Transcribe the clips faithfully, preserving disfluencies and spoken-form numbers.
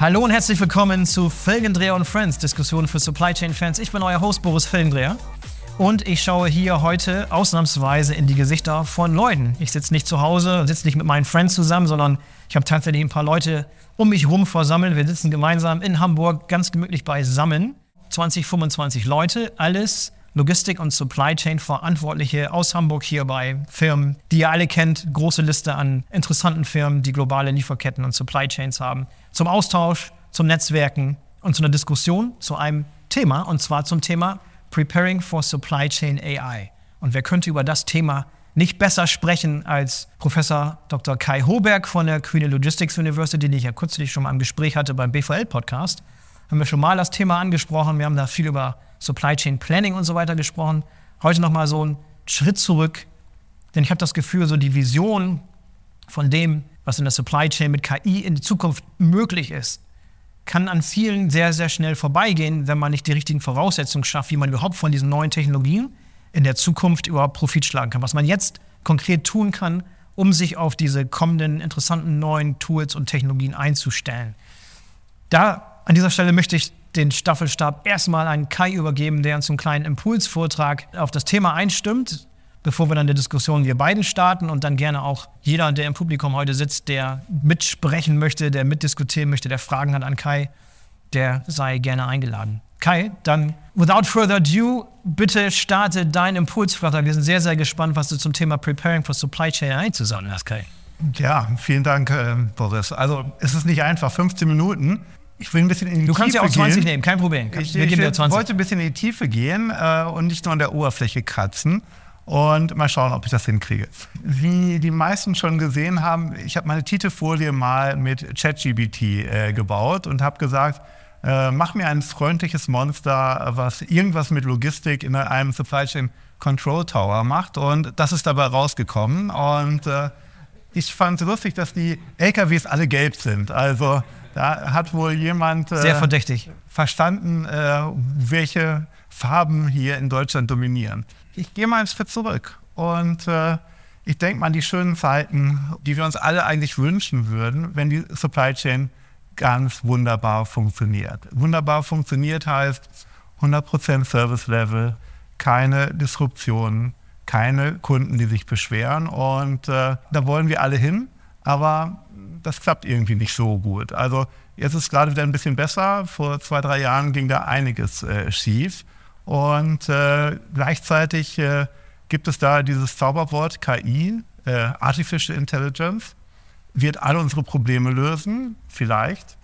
Hallo und herzlich willkommen zu Felgendreher und Friends, Diskussionen für Supply Chain Fans. Ich bin euer Host Boris Felgendreher und ich schaue hier heute ausnahmsweise in die Gesichter von Leuten. Ich sitze nicht zu Hause, sitze nicht mit meinen Friends zusammen, sondern ich habe tatsächlich ein paar Leute um mich herum versammelt. Wir sitzen gemeinsam in Hamburg ganz gemütlich beisammen. zwanzig, fünfundzwanzig Leute, alles Logistik- und Supply Chain Verantwortliche aus Hamburg hier bei Firmen, die ihr alle kennt. Große Liste an interessanten Firmen, die globale Lieferketten und Supply Chains haben. Zum Austausch, zum Netzwerken und zu einer Diskussion zu einem Thema, und zwar zum Thema Preparing for Supply Chain A I. Und wer könnte über das Thema nicht besser sprechen als Professor Doktor Kai Hoberg von der Queen Logistics University, den ich ja kürzlich schon mal im Gespräch hatte beim B V L-Podcast. Haben wir schon mal das Thema angesprochen. Wir haben da viel über Supply Chain Planning und so weiter gesprochen. Heute nochmal so einen Schritt zurück, denn ich habe das Gefühl, so die Vision von dem, was in der Supply Chain mit K I in Zukunft möglich ist, kann an vielen sehr, sehr schnell vorbeigehen, wenn man nicht die richtigen Voraussetzungen schafft, wie man überhaupt von diesen neuen Technologien in der Zukunft überhaupt Profit schlagen kann. Was man jetzt konkret tun kann, um sich auf diese kommenden interessanten neuen Tools und Technologien einzustellen. Da an dieser Stelle möchte ich den Staffelstab erstmal an Kai übergeben, der uns einen kleinen Impulsvortrag auf das Thema einstimmt, bevor wir dann die Diskussion wir beiden starten und dann gerne auch jeder, der im Publikum heute sitzt, der mitsprechen möchte, der mitdiskutieren möchte, der Fragen hat an Kai, der sei gerne eingeladen. Kai, dann without further ado, bitte starte deinen Impulsvortrag. Wir sind sehr, sehr gespannt, was du zum Thema Preparing for Supply Chain A I zu sagen hast, Kai. Ja, vielen Dank, äh, Boris. Also es ist nicht einfach, fünfzehn Minuten. Ich will ein bisschen in die du Tiefe gehen. Du kannst ja auch zwanzig nehmen, kein Problem. Ich, Wir ich, geben dir ich zwanzig. wollte ein bisschen in die Tiefe gehen äh, und nicht nur an der Oberfläche kratzen und mal schauen, ob ich das hinkriege. Wie die meisten schon gesehen haben, ich habe meine Titelfolie mal mit ChatGPT äh, gebaut und habe gesagt, äh, mach mir ein freundliches Monster, was irgendwas mit Logistik in einem Supply Chain Control Tower macht, und das ist dabei rausgekommen. Und äh, ich fand es lustig, dass die L K Ws alle gelb sind. Also da hat wohl jemand äh, sehr verdächtig verstanden, äh, welche Farben hier in Deutschland dominieren. Ich gehe mal einen Schritt zurück und äh, ich denke mal an die schönen Zeiten, die wir uns alle eigentlich wünschen würden, wenn die Supply Chain ganz wunderbar funktioniert. Wunderbar funktioniert heißt hundert Prozent Service Level, keine Disruptionen, keine Kunden, die sich beschweren, und äh, da wollen wir alle hin, aber das klappt irgendwie nicht so gut. Also jetzt ist es gerade wieder ein bisschen besser. Vor zwei, drei Jahren ging da einiges äh, schief. Und äh, gleichzeitig äh, gibt es da dieses Zauberwort K I, äh, Artificial Intelligence, wird alle unsere Probleme lösen, vielleicht.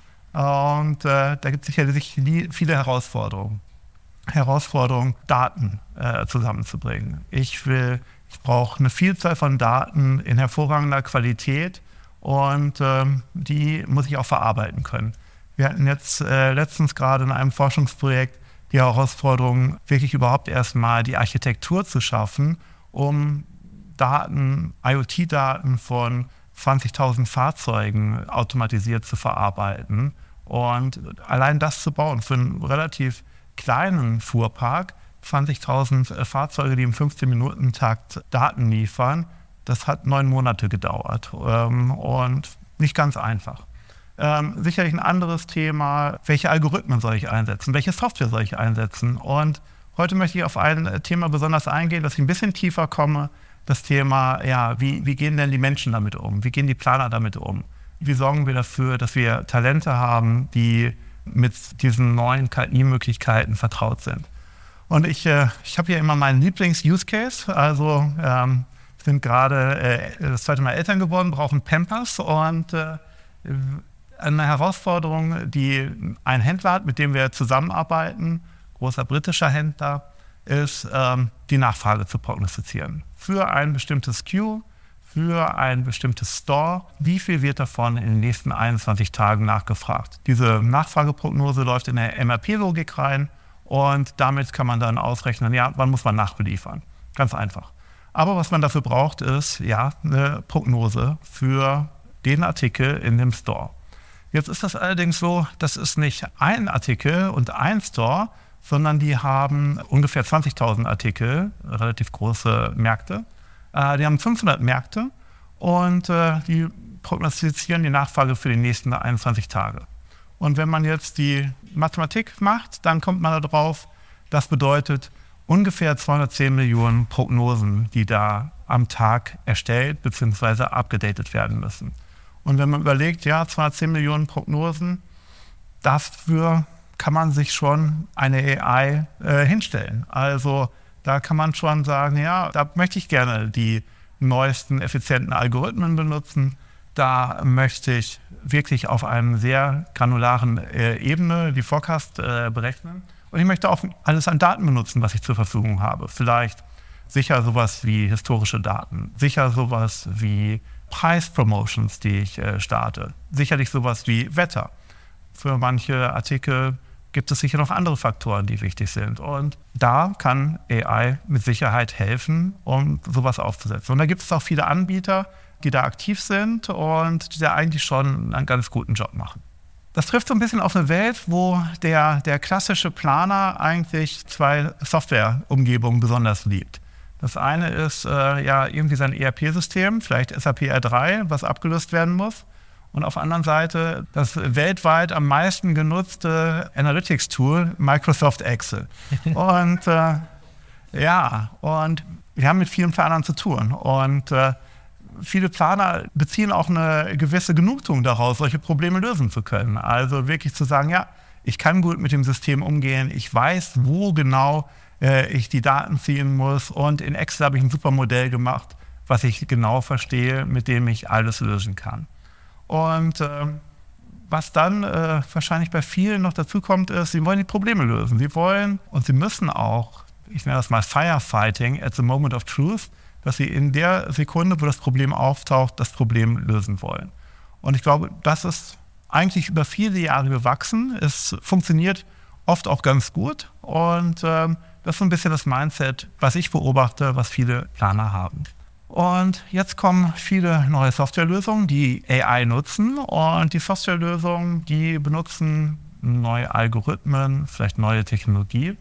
Und äh, da gibt es sicherlich viele Herausforderungen. Herausforderung, Daten äh, zusammenzubringen. Ich will, ich brauche eine Vielzahl von Daten in hervorragender Qualität, und ähm, die muss ich auch verarbeiten können. Wir hatten jetzt äh, letztens gerade in einem Forschungsprojekt die Herausforderung, wirklich überhaupt erstmal die Architektur zu schaffen, um Daten, IoT-Daten von zwanzigtausend Fahrzeugen automatisiert zu verarbeiten. Und allein das zu bauen für einen relativ kleinen Fuhrpark, zwanzigtausend äh, Fahrzeuge, die im fünfzehn-Minuten-Takt Daten liefern, das hat neun Monate gedauert ähm, und nicht ganz einfach. Ähm, sicherlich ein anderes Thema, welche Algorithmen soll ich einsetzen, welche Software soll ich einsetzen? Und heute möchte ich auf ein Thema besonders eingehen, dass ich ein bisschen tiefer komme, das Thema, ja, wie, wie gehen denn die Menschen damit um, wie gehen die Planer damit um? Wie sorgen wir dafür, dass wir Talente haben, die mit diesen neuen K I-Möglichkeiten vertraut sind? Und ich, äh, ich habe hier immer meinen Lieblings-Use-Case, also ähm, sind gerade äh, das zweite Mal Eltern geworden, brauchen Pampers, und äh, eine Herausforderung, die ein Händler hat, mit dem wir zusammenarbeiten, großer britischer Händler, ist, ähm, die Nachfrage zu prognostizieren. Für ein bestimmtes Q, für ein bestimmtes Store, wie viel wird davon in den nächsten einundzwanzig Tagen nachgefragt? Diese Nachfrageprognose läuft in der M R P-Logik rein, und damit kann man dann ausrechnen, ja, wann muss man nachbeliefern. Ganz einfach. Aber was man dafür braucht, ist ja eine Prognose für den Artikel in dem Store. Jetzt ist das allerdings so, das ist nicht ein Artikel und ein Store, sondern die haben ungefähr zwanzigtausend Artikel, relativ große Märkte. Äh, die haben fünfhundert Märkte, und äh, die prognostizieren die Nachfrage für die nächsten einundzwanzig Tage. Und wenn man jetzt die Mathematik macht, dann kommt man darauf, das bedeutet ungefähr zweihundertzehn Millionen Prognosen, die da am Tag erstellt bzw. abgedatet werden müssen. Und wenn man überlegt, ja, zweihundertzehn Millionen Prognosen, dafür kann man sich schon eine A I äh, hinstellen. Also da kann man schon sagen, ja, da möchte ich gerne die neuesten, effizienten Algorithmen benutzen. Da möchte ich wirklich auf einer sehr granularen äh, Ebene die Forecast äh, berechnen. Und ich möchte auch alles an Daten benutzen, was ich zur Verfügung habe. Vielleicht sicher sowas wie historische Daten, sicher sowas wie Preispromotions, die ich äh, starte, sicherlich sowas wie Wetter. Für manche Artikel gibt es sicher noch andere Faktoren, die wichtig sind. Und da kann A I mit Sicherheit helfen, um sowas aufzusetzen. Und da gibt es auch viele Anbieter, die da aktiv sind und die da eigentlich schon einen ganz guten Job machen. Das trifft so ein bisschen auf eine Welt, wo der, der klassische Planer eigentlich zwei Softwareumgebungen besonders liebt. Das eine ist äh, ja irgendwie sein E R P-System, vielleicht S A P R drei, was abgelöst werden muss. Und auf der anderen Seite das weltweit am meisten genutzte Analytics-Tool, Microsoft Excel. Und äh, ja, und wir haben mit vielen Planern zu tun. Und äh, viele Planer beziehen auch eine gewisse Genugtuung daraus, solche Probleme lösen zu können. Also wirklich zu sagen, ja, ich kann gut mit dem System umgehen, ich weiß, wo genau äh, ich die Daten ziehen muss. Und in Excel habe ich ein super Modell gemacht, was ich genau verstehe, mit dem ich alles lösen kann. Und äh, was dann äh, wahrscheinlich bei vielen noch dazu kommt, ist, sie wollen die Probleme lösen. Sie wollen und sie müssen auch, ich nenne das mal Firefighting at the moment of truth, dass sie in der Sekunde, wo das Problem auftaucht, das Problem lösen wollen. Und ich glaube, das ist eigentlich über viele Jahre gewachsen. Es funktioniert oft auch ganz gut. Und äh, das ist so ein bisschen das Mindset, was ich beobachte, was viele Planer haben. Und jetzt kommen viele neue Softwarelösungen, die A I nutzen. Und die Softwarelösungen, die benutzen neue Algorithmen, vielleicht neue Technologie.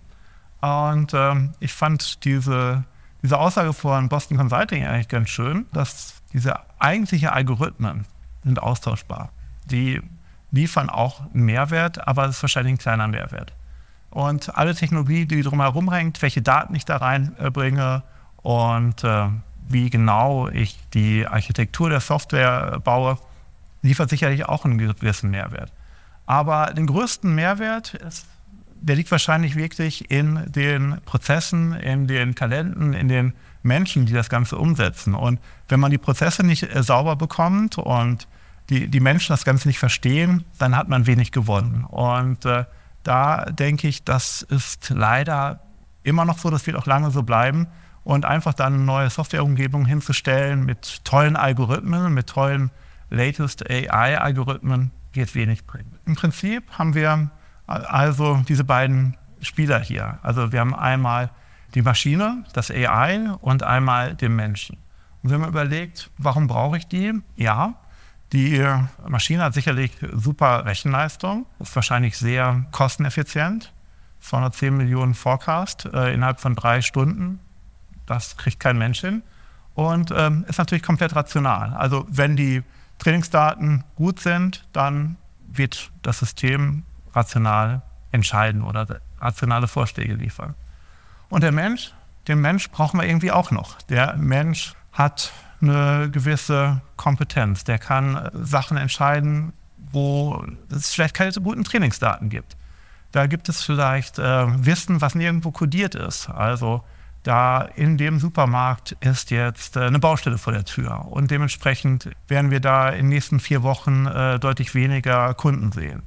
Und ähm, ich fand diese, diese Aussage von Boston Consulting eigentlich ganz schön, dass diese eigentlichen Algorithmen sind austauschbar. Die liefern auch einen Mehrwert, aber es ist wahrscheinlich ein kleiner Mehrwert. Und alle Technologie, die drumherum hängt, welche Daten ich da reinbringe und äh, wie genau ich die Architektur der Software baue, liefert sicherlich auch einen gewissen Mehrwert. Aber den größten Mehrwert, ist, der liegt wahrscheinlich wirklich in den Prozessen, in den Talenten, in den Menschen, die das Ganze umsetzen. Und wenn man die Prozesse nicht äh, sauber bekommt und die, die Menschen das Ganze nicht verstehen, dann hat man wenig gewonnen. Und äh, da denke ich, das ist leider immer noch so, das wird auch lange so bleiben. Und einfach dann eine neue Softwareumgebung hinzustellen mit tollen Algorithmen, mit tollen latest A I-Algorithmen, wird wenig bringen. Im Prinzip haben wir also diese beiden Spieler hier. Also wir haben einmal die Maschine, das A I, und einmal den Menschen. Und wenn man überlegt, warum brauche ich die? Ja, die Maschine hat sicherlich super Rechenleistung, ist wahrscheinlich sehr kosteneffizient. zweihundertzehn Millionen Forecast äh, innerhalb von drei Stunden. Das kriegt kein Mensch hin und ähm, ist natürlich komplett rational. Also wenn die Trainingsdaten gut sind, dann wird das System rational entscheiden oder rationale Vorschläge liefern. Und der Mensch, den Mensch brauchen wir irgendwie auch noch. Der Mensch hat eine gewisse Kompetenz. Der kann Sachen entscheiden, wo es vielleicht keine so guten Trainingsdaten gibt. Da gibt es vielleicht äh, Wissen, was nirgendwo kodiert ist. Also da in dem Supermarkt ist jetzt äh, eine Baustelle vor der Tür und dementsprechend werden wir da in den nächsten vier Wochen äh, deutlich weniger Kunden sehen.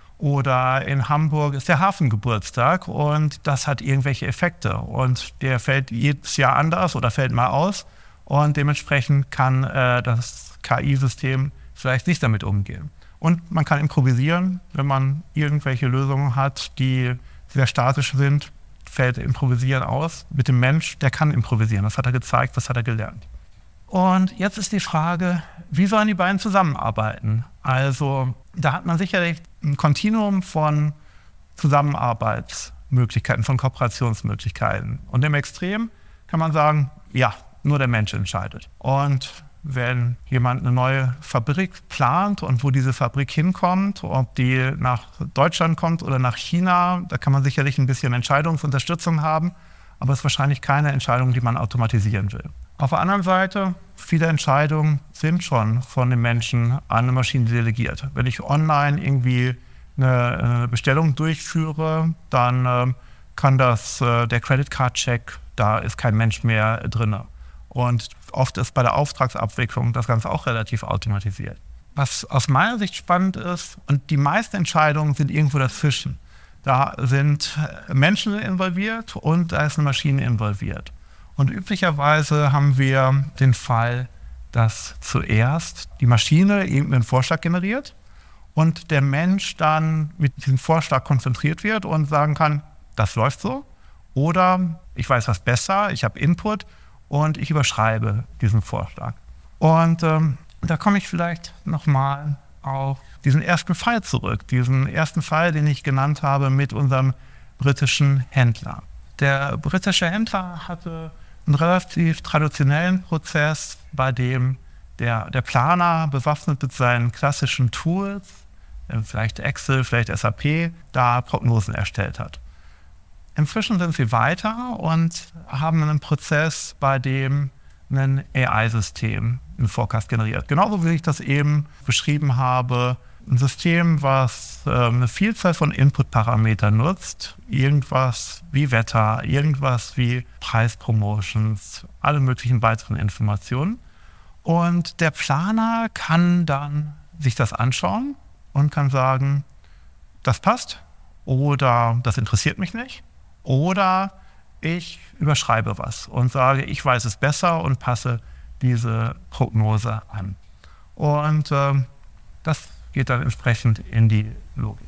Oder in Hamburg ist der Hafengeburtstag und das hat irgendwelche Effekte und der fällt jedes Jahr anders oder fällt mal aus und dementsprechend kann äh, das K I-System vielleicht nicht damit umgehen. Und man kann improvisieren, wenn man irgendwelche Lösungen hat, die sehr statisch sind, fällt Improvisieren aus. Mit dem Mensch, der kann improvisieren. Das hat er gezeigt, das hat er gelernt. Und jetzt ist die Frage, wie sollen die beiden zusammenarbeiten? Also da hat man sicherlich ein Kontinuum von Zusammenarbeitsmöglichkeiten, von Kooperationsmöglichkeiten. Und im Extrem kann man sagen, ja, nur der Mensch entscheidet. Und wenn jemand eine neue Fabrik plant und wo diese Fabrik hinkommt, ob die nach Deutschland kommt oder nach China, da kann man sicherlich ein bisschen Entscheidungsunterstützung haben, aber es ist wahrscheinlich keine Entscheidung, die man automatisieren will. Auf der anderen Seite, viele Entscheidungen sind schon von den Menschen an eine Maschine delegiert. Wenn ich online irgendwie eine, eine Bestellung durchführe, dann äh, kann das äh, der Credit Card Check, da ist kein Mensch mehr drin. Und oft ist bei der Auftragsabwicklung das Ganze auch relativ automatisiert. Was aus meiner Sicht spannend ist, und die meisten Entscheidungen sind irgendwo dazwischen. Da sind Menschen involviert und da ist eine Maschine involviert. Und üblicherweise haben wir den Fall, dass zuerst die Maschine irgendeinen Vorschlag generiert und der Mensch dann mit diesem Vorschlag konzentriert wird und sagen kann, das läuft so. Oder ich weiß was besser, ich habe Input und ich überschreibe diesen Vorschlag. Und ähm, da komme ich vielleicht nochmal auf diesen ersten Fall zurück. Diesen ersten Fall, den ich genannt habe mit unserem britischen Händler. Der britische Händler hatte einen relativ traditionellen Prozess, bei dem der, der Planer bewaffnet mit seinen klassischen Tools, vielleicht Excel, vielleicht S A P, da Prognosen erstellt hat. Inzwischen sind sie weiter und haben einen Prozess, bei dem ein A I-System einen Forecast generiert. Genauso wie ich das eben beschrieben habe, ein System, was äh, eine Vielzahl von Input-Parametern nutzt, irgendwas wie Wetter, irgendwas wie Preispromotions, alle möglichen weiteren Informationen. Und der Planer kann dann sich das anschauen und kann sagen, das passt oder das interessiert mich nicht. Oder ich überschreibe was und sage, ich weiß es besser und passe diese Prognose an. Und äh, das geht dann entsprechend in die Logik.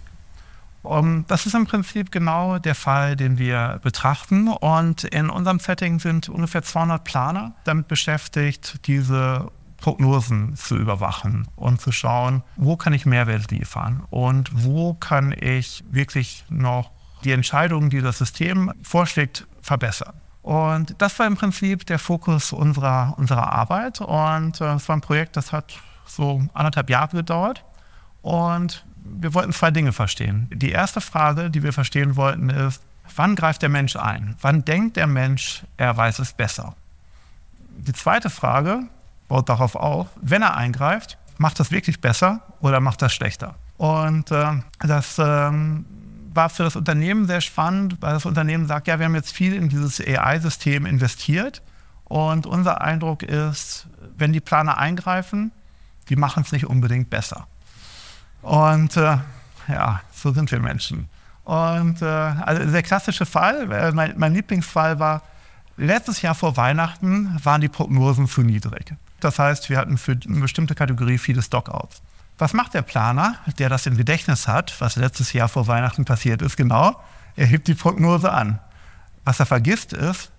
Um, das ist im Prinzip genau der Fall, den wir betrachten. Und in unserem Setting sind ungefähr zweihundert Planer damit beschäftigt, diese Prognosen zu überwachen und zu schauen, wo kann ich Mehrwert liefern und wo kann ich wirklich noch die Entscheidungen, die das System vorschlägt, verbessern. Und das war im Prinzip der Fokus unserer, unserer Arbeit. Und es äh, war ein Projekt, das hat so anderthalb Jahre gedauert. Und wir wollten zwei Dinge verstehen. Die erste Frage, die wir verstehen wollten, ist, wann greift der Mensch ein? Wann denkt der Mensch, er weiß es besser? Die zweite Frage baut darauf auf, wenn er eingreift, macht das wirklich besser oder macht das schlechter? Und äh, das ähm, war für das Unternehmen sehr spannend, weil das Unternehmen sagt, ja, wir haben jetzt viel in dieses A I-System investiert und unser Eindruck ist, wenn die Planer eingreifen, die machen es nicht unbedingt besser. Und äh, ja, so sind wir Menschen. Und äh, also der klassische Fall, äh, mein, mein Lieblingsfall war, letztes Jahr vor Weihnachten waren die Prognosen zu niedrig. Das heißt, wir hatten für eine bestimmte Kategorie viele Stockouts. Was macht der Planer, der das im Gedächtnis hat, was letztes Jahr vor Weihnachten passiert ist? Genau, er hebt die Prognose an. Was er vergisst ist,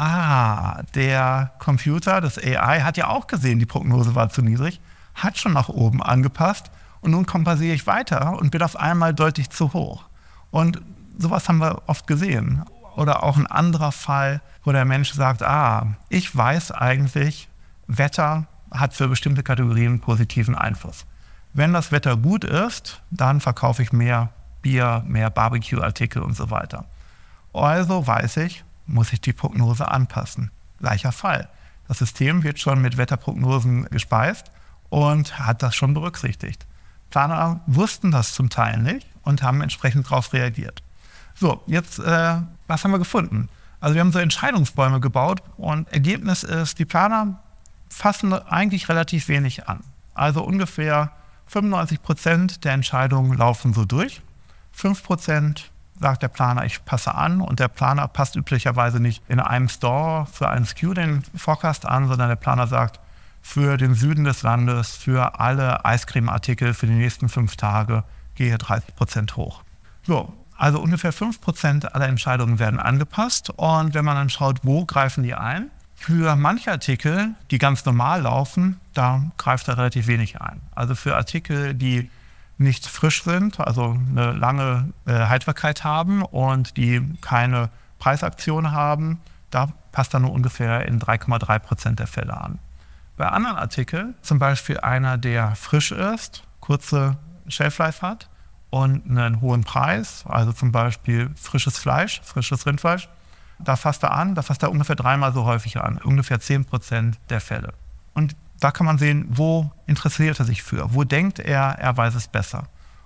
ah, der Computer, das A I, hat ja auch gesehen, die Prognose war zu niedrig, hat schon nach oben angepasst und nun kompensiere ich weiter und bin auf einmal deutlich zu hoch. Und sowas haben wir oft gesehen. Oder auch ein anderer Fall, wo der Mensch sagt, ah, ich weiß eigentlich, Wetter hat für bestimmte Kategorien positiven Einfluss. Wenn das Wetter gut ist, dann verkaufe ich mehr Bier, mehr Barbecue-Artikel und so weiter. Also weiß ich, muss ich die Prognose anpassen. Gleicher Fall. Das System wird schon mit Wetterprognosen gespeist und hat das schon berücksichtigt. Planer wussten das zum Teil nicht und haben entsprechend darauf reagiert. So, jetzt, äh, was haben wir gefunden? Also wir haben so Entscheidungsbäume gebaut und Ergebnis ist, die Planer fassen eigentlich relativ wenig an. Also ungefähr fünfundneunzig Prozent der Entscheidungen laufen so durch. fünf Prozent sagt der Planer, ich passe an und der Planer passt üblicherweise nicht in einem Store für einen S K U den Forecast an, sondern der Planer sagt, für den Süden des Landes, für alle Eiscremeartikel für die nächsten fünf Tage gehe dreißig Prozent hoch. So, also ungefähr fünf Prozent aller Entscheidungen werden angepasst und wenn man dann schaut, wo greifen die ein, für manche Artikel, die ganz normal laufen, da greift er relativ wenig ein. Also für Artikel, die nicht frisch sind, also eine lange äh, Haltbarkeit haben und die keine Preisaktion haben, da passt er nur ungefähr in drei Komma drei Prozent der Fälle an. Bei anderen Artikeln, zum Beispiel einer, der frisch ist, kurze Shelf-Life hat und einen hohen Preis, also zum Beispiel frisches Fleisch, frisches Rindfleisch, da fasst er an, da fasst er ungefähr dreimal so häufig an, ungefähr zehn Prozent der Fälle. Und da kann man sehen, wo interessiert er sich für, wo denkt er, er weiß es besser.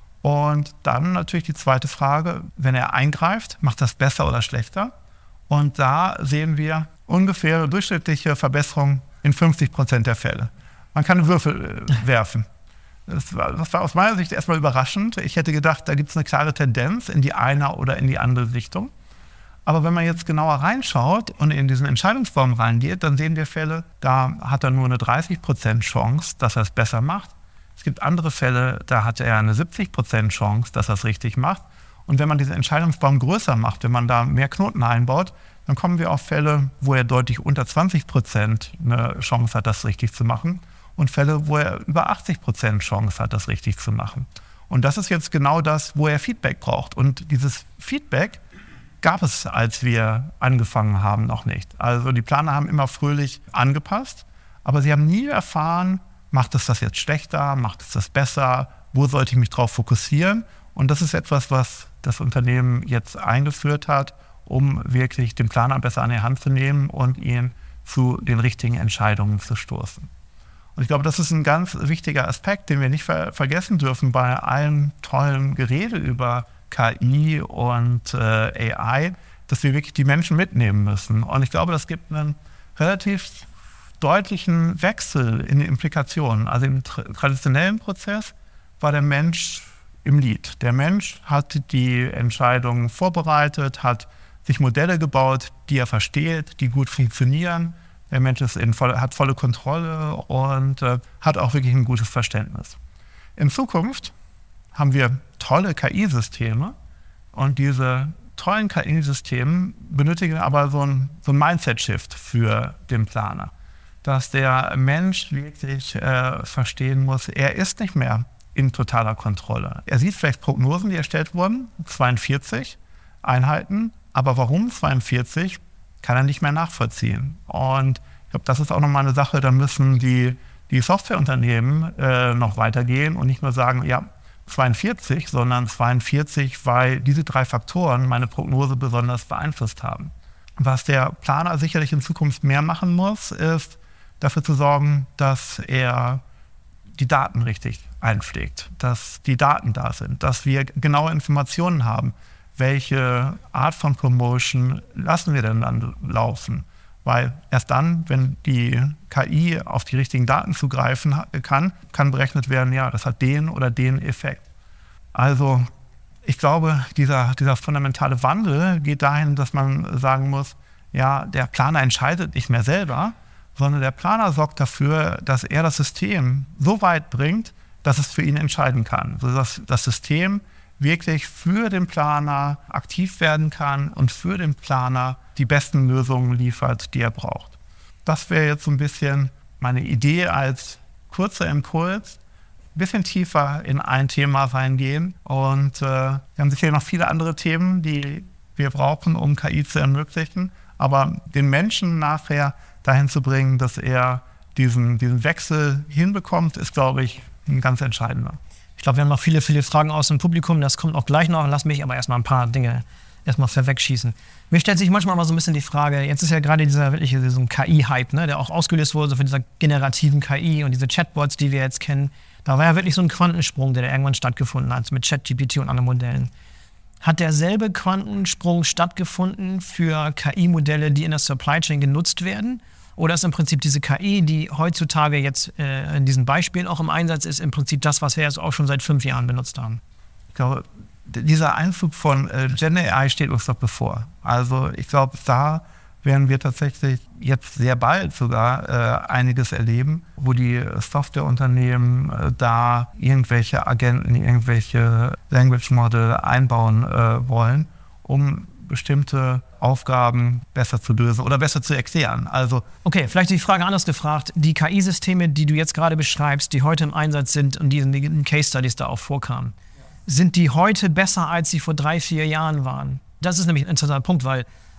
Und dann natürlich die zweite Frage, wenn er eingreift, macht das besser oder schlechter? Und da sehen wir ungefähr eine durchschnittliche Verbesserung in fünfzig Prozent der Fälle. Man kann Würfel äh, werfen. Das war, das war aus meiner Sicht erstmal überraschend. Ich hätte gedacht, da gibt es eine klare Tendenz in die eine oder in die andere Richtung. Aber wenn man jetzt genauer reinschaut und in diesen Entscheidungsbaum reingeht, dann sehen wir Fälle, da hat er nur eine dreißig Prozent Chance, dass er es besser macht. Es gibt andere Fälle, da hat er eine siebzig Prozent Chance, dass er es richtig macht. Und wenn man diesen Entscheidungsbaum größer macht, wenn man da mehr Knoten einbaut, dann kommen wir auf Fälle, wo er deutlich unter zwanzig Prozent eine Chance hat, das richtig zu machen. Und Fälle, wo er über achtzig Prozent Chance hat, das richtig zu machen. Und das ist jetzt genau das, wo er Feedback braucht. Und dieses Feedback gab es, als wir angefangen haben, noch nicht. Also die Planer haben immer fröhlich angepasst, aber sie haben nie erfahren, macht es das jetzt schlechter, macht es das besser, wo sollte ich mich drauf fokussieren? Und das ist etwas, was das Unternehmen jetzt eingeführt hat, um wirklich den Planer besser an die Hand zu nehmen und ihn zu den richtigen Entscheidungen zu stoßen. Und ich glaube, das ist ein ganz wichtiger Aspekt, den wir nicht ver- vergessen dürfen bei allem tollen Gerede über K I und äh, A I, dass wir wirklich die Menschen mitnehmen müssen. Und ich glaube, das gibt einen relativ deutlichen Wechsel in den Implikationen. Also im tra- traditionellen Prozess war der Mensch im Lead. Der Mensch hat die Entscheidungen vorbereitet, hat sich Modelle gebaut, die er versteht, die gut funktionieren. Der Mensch ist in voll, hat volle Kontrolle und äh, hat auch wirklich ein gutes Verständnis. In Zukunft haben wir tolle K I-Systeme und diese tollen K I-Systeme benötigen aber so ein, so ein Mindset-Shift für den Planer. Dass der Mensch wirklich äh, verstehen muss, er ist nicht mehr in totaler Kontrolle. Er sieht vielleicht Prognosen, die erstellt wurden, zweiundvierzig Einheiten, aber warum zweiundvierzig, kann er nicht mehr nachvollziehen. Und ich glaube, das ist auch nochmal eine Sache, da müssen die, die Softwareunternehmen äh, noch weitergehen und nicht nur sagen, ja, zweiundvierzig, sondern zweiundvierzig, weil diese drei Faktoren meine Prognose besonders beeinflusst haben. Was der Planer sicherlich in Zukunft mehr machen muss, ist dafür zu sorgen, dass er die Daten richtig einpflegt, dass die Daten da sind, dass wir genaue Informationen haben, welche Art von Promotion lassen wir denn dann laufen. Weil erst dann, wenn die K I auf die richtigen Daten zugreifen kann, kann berechnet werden, ja, das hat den oder den Effekt. Also ich glaube, dieser, dieser fundamentale Wandel geht dahin, dass man sagen muss, ja, der Planer entscheidet nicht mehr selber, sondern der Planer sorgt dafür, dass er das System so weit bringt, dass es für ihn entscheiden kann. Sodass das System wirklich für den Planer aktiv werden kann und für den Planer die besten Lösungen liefert, die er braucht. Das wäre jetzt so ein bisschen meine Idee als kurzer Impuls, ein bisschen tiefer in ein Thema reingehen. Und äh, wir haben sicher noch viele andere Themen, die wir brauchen, um K I zu ermöglichen. Aber den Menschen nachher dahin zu bringen, dass er diesen, diesen Wechsel hinbekommt, ist, glaube ich, ein ganz entscheidender. Ich glaube, wir haben noch viele, viele Fragen aus dem Publikum. Das kommt auch gleich noch. Lass mich aber erstmal ein paar Dinge erstmal vorwegschießen. Mir stellt sich manchmal mal so ein bisschen die Frage, jetzt ist ja gerade dieser wirkliche so ein K I-Hype, ne, der auch ausgelöst wurde von dieser generativen K I und diese Chatbots, die wir jetzt kennen. Da war ja wirklich so ein Quantensprung, der da irgendwann stattgefunden hat mit ChatGPT und anderen Modellen. Hat derselbe Quantensprung stattgefunden für K I-Modelle, die in der Supply Chain genutzt werden? Oder ist im Prinzip diese K I, die heutzutage jetzt äh, in diesen Beispielen auch im Einsatz ist, im Prinzip das, was wir jetzt auch schon seit fünf Jahren benutzt haben? Ich glaube, dieser Einflug von äh, Gen A I steht uns doch bevor. Also ich glaube, da werden wir tatsächlich jetzt sehr bald sogar äh, einiges erleben, wo die Softwareunternehmen äh, da irgendwelche Agenten, irgendwelche Language Model einbauen äh, wollen, um bestimmte Aufgaben besser zu lösen oder besser zu erklären. Also okay, vielleicht die Frage anders gefragt. Die K I-Systeme, die du jetzt gerade beschreibst, die heute im Einsatz sind und die in den Case-Studies da auch vorkamen, sind die heute besser, als sie vor drei, vier Jahren waren? Das ist nämlich ein interessanter Punkt, weil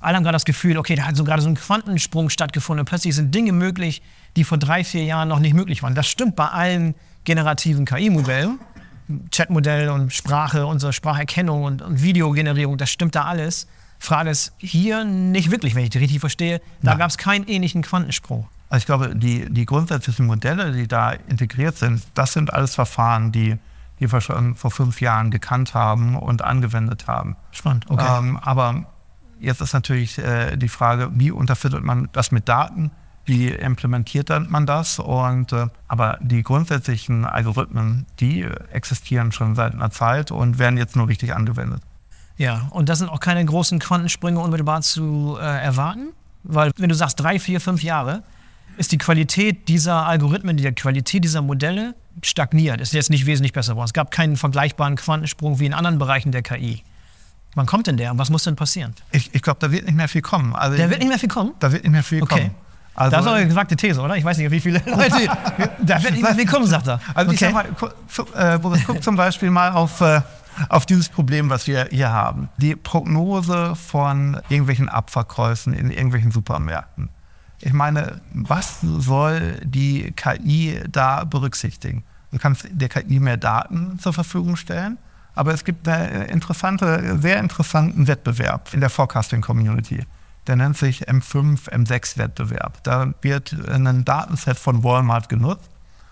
Alle haben gerade das Gefühl, okay, da hat so gerade so ein Quantensprung stattgefunden und plötzlich sind Dinge möglich, die vor drei, vier Jahren noch nicht möglich waren. Das stimmt bei allen generativen K I-Modellen, Chatmodell und Sprache, unsere Spracherkennung und, und Videogenerierung, das stimmt da alles. Frage ist hier nicht wirklich, wenn ich das richtig verstehe, da gab es keinen ähnlichen Quantensprung. Also ich glaube, die, die grundsätzlichen Modelle, die da integriert sind, das sind alles Verfahren, die, die wir schon vor fünf Jahren gekannt haben und angewendet haben. Spannend, okay. Ähm, aber jetzt ist natürlich äh, die Frage, wie unterfüttert man das mit Daten? Wie implementiert man das? Und, äh, aber die grundsätzlichen Algorithmen, die existieren schon seit einer Zeit und werden jetzt nur richtig angewendet. Ja, und das sind auch keine großen Quantensprünge unmittelbar zu äh, erwarten? Weil wenn du sagst drei, vier, fünf Jahre, ist die Qualität dieser Algorithmen, die Qualität dieser Modelle stagniert, ist jetzt nicht wesentlich besser geworden. Es gab keinen vergleichbaren Quantensprung wie in anderen Bereichen der K I. Wann kommt denn der und was muss denn passieren? Ich, ich glaube, da wird nicht mehr viel kommen. Also der wird nicht mehr viel kommen? Da wird nicht mehr viel okay. kommen. Also, das ist eure gewagte These, oder? Ich weiß nicht, wie viele Leute. Da wird nicht mehr viel kommen, sagt er. Also okay. ich sag mal, gu äh, Boris, guck zum Beispiel mal auf, äh, auf dieses Problem, was wir hier haben. Die Prognose von irgendwelchen Abverkäufen in irgendwelchen Supermärkten. Ich meine, was soll die K I da berücksichtigen? Du kannst der K I mehr Daten zur Verfügung stellen, aber es gibt einen interessante, sehr interessanten Wettbewerb in der Forecasting-Community. Der nennt sich M fünf, M sechs Wettbewerb. Da wird ein Datenset von Walmart genutzt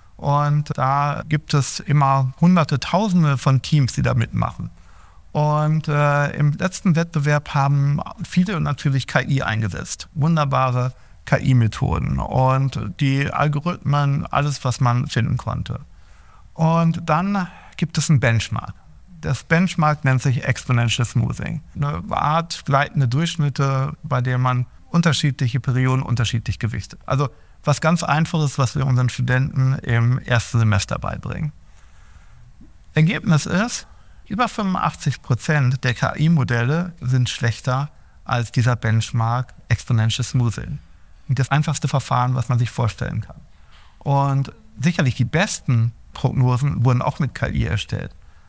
und da gibt es immer hunderte, tausende von Teams, die da mitmachen. Und äh, im letzten Wettbewerb haben viele natürlich K I eingesetzt. Wunderbare K I-Methoden und die Algorithmen, alles, was man finden konnte. Und dann gibt es einen Benchmark. Das Benchmark nennt sich Exponential Smoothing. Eine Art gleitende Durchschnitte, bei der man unterschiedliche Perioden unterschiedlich gewichtet. Also was ganz Einfaches, was wir unseren Studenten im ersten Semester beibringen. Ergebnis ist, über fünfundachtzig Prozent der K I-Modelle sind schlechter als dieser Benchmark Exponential Smoothing. Das einfachste Verfahren, was man sich vorstellen kann. Und sicherlich die besten Prognosen wurden auch mit K I erstellt.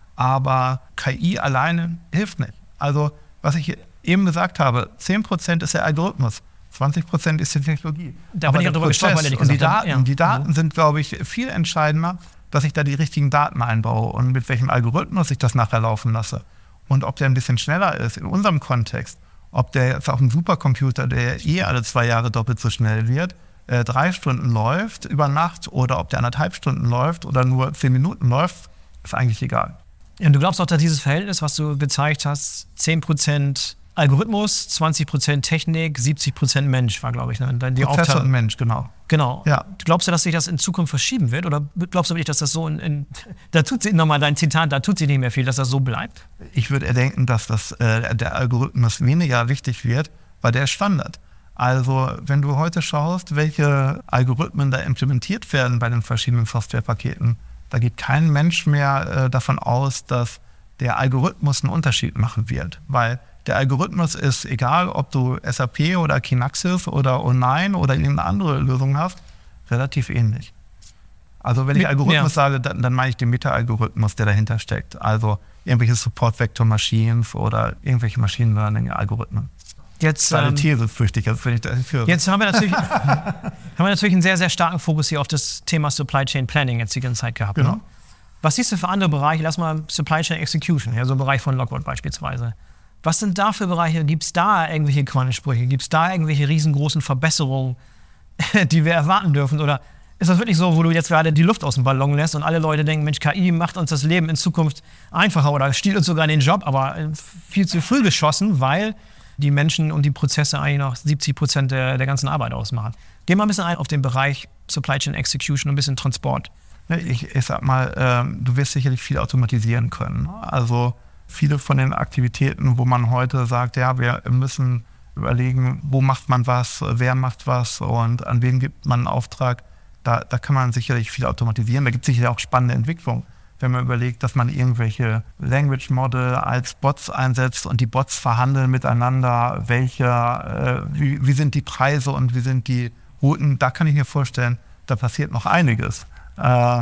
Aber K I alleine hilft nicht. Also, was ich eben gesagt habe, zehn Prozent ist der Algorithmus, zwanzig Prozent ist die Technologie. Da bin ich auch drüber gesprochen, weil und die Daten, ja. die Daten sind, glaube ich, viel entscheidender, dass ich da die richtigen Daten einbaue und mit welchem Algorithmus ich das nachher laufen lasse. Und ob der ein bisschen schneller ist, in unserem Kontext, ob der jetzt auf einem Supercomputer, der eh alle zwei Jahre doppelt so schnell wird, äh, drei Stunden läuft über Nacht oder ob der anderthalb Stunden läuft oder nur zehn Minuten läuft, ist eigentlich egal. Und du glaubst auch, dass dieses Verhältnis, was du gezeigt hast, zehn Prozent Algorithmus, zwanzig Prozent Technik, siebzig Prozent Mensch war, glaube ich, ne? Die Prozessor und Mensch, genau. Genau. Ja. Glaubst du, dass sich das in Zukunft verschieben wird? Oder glaubst du wirklich, dass das so in, in da tut sich, nochmal dein Zitat, da tut sich nicht mehr viel, dass das so bleibt? Ich würde erdenken, dass das, äh, der Algorithmus weniger wichtig wird, weil der ist Standard. Also, wenn du heute schaust, welche Algorithmen da implementiert werden bei den verschiedenen Softwarepaketen, da geht kein Mensch mehr äh, davon aus, dass der Algorithmus einen Unterschied machen wird. Weil der Algorithmus ist, egal ob du S A P oder Kinaxis oder O neun oder irgendeine andere Lösung hast, relativ ähnlich. Also wenn ich Algorithmus ja. sage, dann, dann meine ich den Meta-Algorithmus, der dahinter steckt. Also irgendwelche Support-Vector-Machines oder irgendwelche Machine Learning-Algorithmen. Jetzt, das ist eine ähm, These, fürchte ich. Also, ich jetzt haben wir, natürlich, haben wir natürlich einen sehr, sehr starken Fokus hier auf das Thema Supply Chain Planning jetzt die ganze Zeit gehabt. Genau. Ne? Was siehst du für andere Bereiche? Lass mal Supply Chain Execution, ja, so ein Bereich von Lockwood beispielsweise. Was sind da für Bereiche? Gibt es da irgendwelche Quantensprüche? Gibt es da irgendwelche riesengroßen Verbesserungen, die wir erwarten dürfen? Oder ist das wirklich so, wo du jetzt gerade die Luft aus dem Ballon lässt und alle Leute denken, Mensch, K I macht uns das Leben in Zukunft einfacher oder stiehlt uns sogar den Job, aber viel zu früh geschossen, weil die Menschen und die Prozesse eigentlich noch siebzig Prozent der, der ganzen Arbeit ausmachen. Geh mal ein bisschen ein auf den Bereich Supply Chain Execution und ein bisschen Transport. Ich, ich sag mal, ähm, du wirst sicherlich viel automatisieren können. Also viele von den Aktivitäten, wo man heute sagt, ja, wir müssen überlegen, wo macht man was, wer macht was und an wen gibt man einen Auftrag, da, da kann man sicherlich viel automatisieren. Da gibt es sicherlich auch spannende Entwicklungen. Wenn man überlegt, dass man irgendwelche Language Model als Bots einsetzt und die Bots verhandeln miteinander, welche, äh, wie, wie sind die Preise und wie sind die Routen, da kann ich mir vorstellen, da passiert noch einiges. Äh,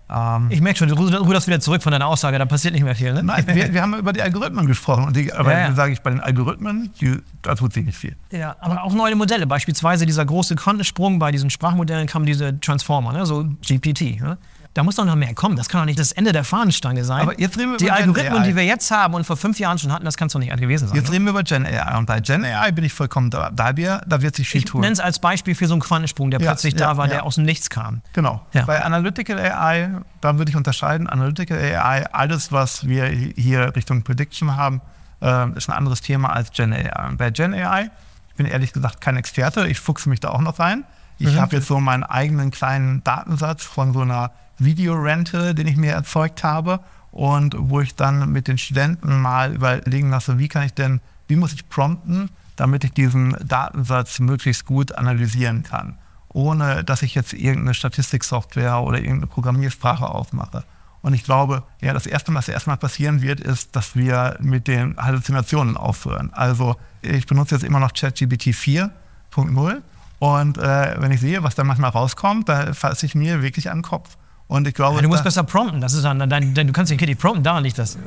Ähm, ich merke schon, du ruderst wieder zurück von deiner Aussage, da passiert nicht mehr viel, ne? Nein, wir, wir haben über die Algorithmen gesprochen. Und die, aber ja, ja. sage ich, bei den Algorithmen, die, da tut sich nicht viel. Ja, aber auch neue Modelle, beispielsweise dieser große Quantensprung, bei diesen Sprachmodellen kamen diese Transformer, ne? So G P T. Ne? Da muss doch noch mehr kommen, das kann doch nicht das Ende der Fahnenstange sein. Aber jetzt reden wir die über Algorithmen, Gen A I. die wir jetzt haben und vor fünf Jahren schon hatten, das kann es doch nicht gewesen sein. Jetzt ne? reden wir über Gen A I. Und bei Gen A I bin ich vollkommen da. Da, wir, da wird sich viel ich tun. nenne es als Beispiel für so einen Quantensprung, der Ja, plötzlich ja, da war, ja. der aus dem Nichts kam. Genau. Ja. Bei Analytical A I, da würde ich unterscheiden. Analytical A I, alles, was wir hier Richtung Prediction haben, äh, ist ein anderes Thema als Gen A I. Und bei Gen A I, ich bin ehrlich gesagt kein Experte, ich fuchse mich da auch noch rein. Ich Mhm. habe jetzt so meinen eigenen kleinen Datensatz von so einer Videorente, den ich mir erzeugt habe und wo ich dann mit den Studenten mal überlegen lasse, wie kann ich denn, wie muss ich prompten, damit ich diesen Datensatz möglichst gut analysieren kann, ohne dass ich jetzt irgendeine Statistiksoftware oder irgendeine Programmiersprache aufmache. Und ich glaube, ja, das Erste, was erstmal passieren wird, ist, dass wir mit den Halluzinationen aufhören. Also ich benutze jetzt immer noch ChatGPT vier Punkt null und äh, wenn ich sehe, was da manchmal rauskommt, da fasse ich mir wirklich an den Kopf. Und ich glaube, Ja, du musst besser prompten, das ist dann, dein, dein, du kannst den Kitty prompten, daran liegt das.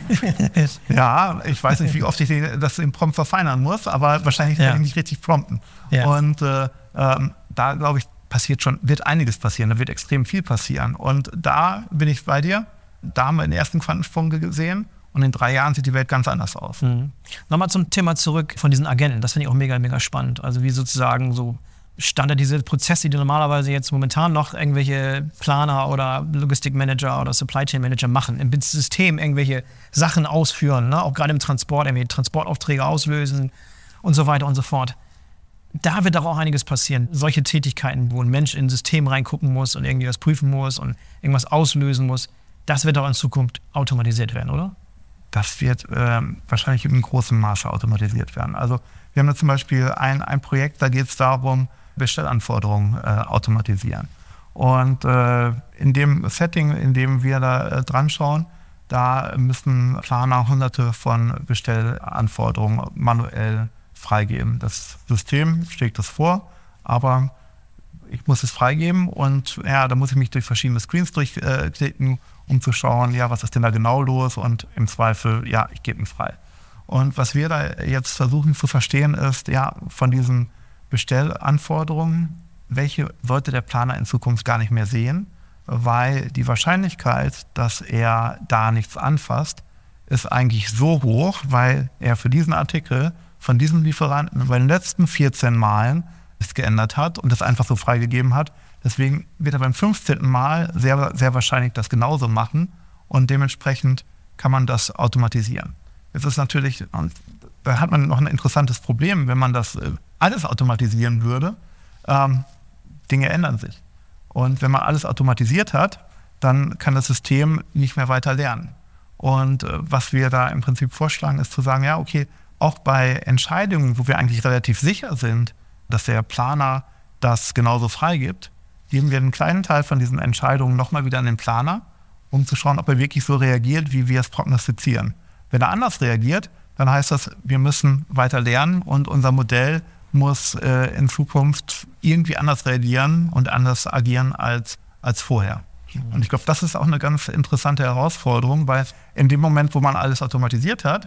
ja, ich weiß nicht, wie oft ich das im Prompt verfeinern muss, aber wahrscheinlich Ja. kann ich nicht richtig prompten. Ja. Und äh, ähm, da, glaube ich, passiert schon, wird einiges passieren, da wird extrem viel passieren. Und da bin ich bei dir, da haben wir den ersten Quantensprung gesehen und in drei Jahren sieht die Welt ganz anders aus. Mhm. Nochmal zum Thema zurück von diesen Agenten, das finde ich auch mega, mega spannend. Also wie sozusagen so standardisierte Prozesse, die normalerweise jetzt momentan noch irgendwelche Planer oder Logistikmanager oder Supply Chain Manager machen, im System irgendwelche Sachen ausführen, ne? Auch gerade im Transport, irgendwie Transportaufträge auslösen und so weiter und so fort. Da wird doch auch einiges passieren. Solche Tätigkeiten, wo ein Mensch in ein System reingucken muss und irgendwie was prüfen muss und irgendwas auslösen muss, das wird doch in Zukunft automatisiert werden, oder? Das wird ähm, wahrscheinlich in großem Maße automatisiert werden. Also wir haben da zum Beispiel ein, ein Projekt, da geht es darum, Bestellanforderungen äh, automatisieren. Und äh, in dem Setting, in dem wir da äh, dran schauen, da müssen Planer hunderte von Bestellanforderungen manuell freigeben. Das System schlägt das vor, aber ich muss es freigeben und ja, da muss ich mich durch verschiedene Screens durchklicken, äh, um zu schauen, ja, was ist denn da genau los und im Zweifel, ja, ich gebe ihn frei. Und was wir da jetzt versuchen zu verstehen ist, ja, von diesen Bestellanforderungen, welche sollte der Planer in Zukunft gar nicht mehr sehen, weil die Wahrscheinlichkeit, dass er da nichts anfasst, ist eigentlich so hoch, weil er für diesen Artikel von diesem Lieferanten bei den letzten vierzehn Malen es geändert hat und das einfach so freigegeben hat. Deswegen wird er beim fünfzehnten Mal sehr, sehr wahrscheinlich das genauso machen und dementsprechend kann man das automatisieren. Es ist natürlich, und da hat man noch ein interessantes Problem, wenn man das alles automatisieren würde, ähm, Dinge ändern sich. Und wenn man alles automatisiert hat, dann kann das System nicht mehr weiter lernen. Und äh, was wir da im Prinzip vorschlagen, ist zu sagen, ja, okay, auch bei Entscheidungen, wo wir eigentlich relativ sicher sind, dass der Planer das genauso freigibt, geben wir einen kleinen Teil von diesen Entscheidungen nochmal wieder an den Planer, um zu schauen, ob er wirklich so reagiert, wie wir es prognostizieren. Wenn er anders reagiert, dann heißt das, wir müssen weiter lernen und unser Modell muss äh, in Zukunft irgendwie anders reagieren und anders agieren als, als vorher. Und ich glaube, das ist auch eine ganz interessante Herausforderung, weil in dem Moment, wo man alles automatisiert hat,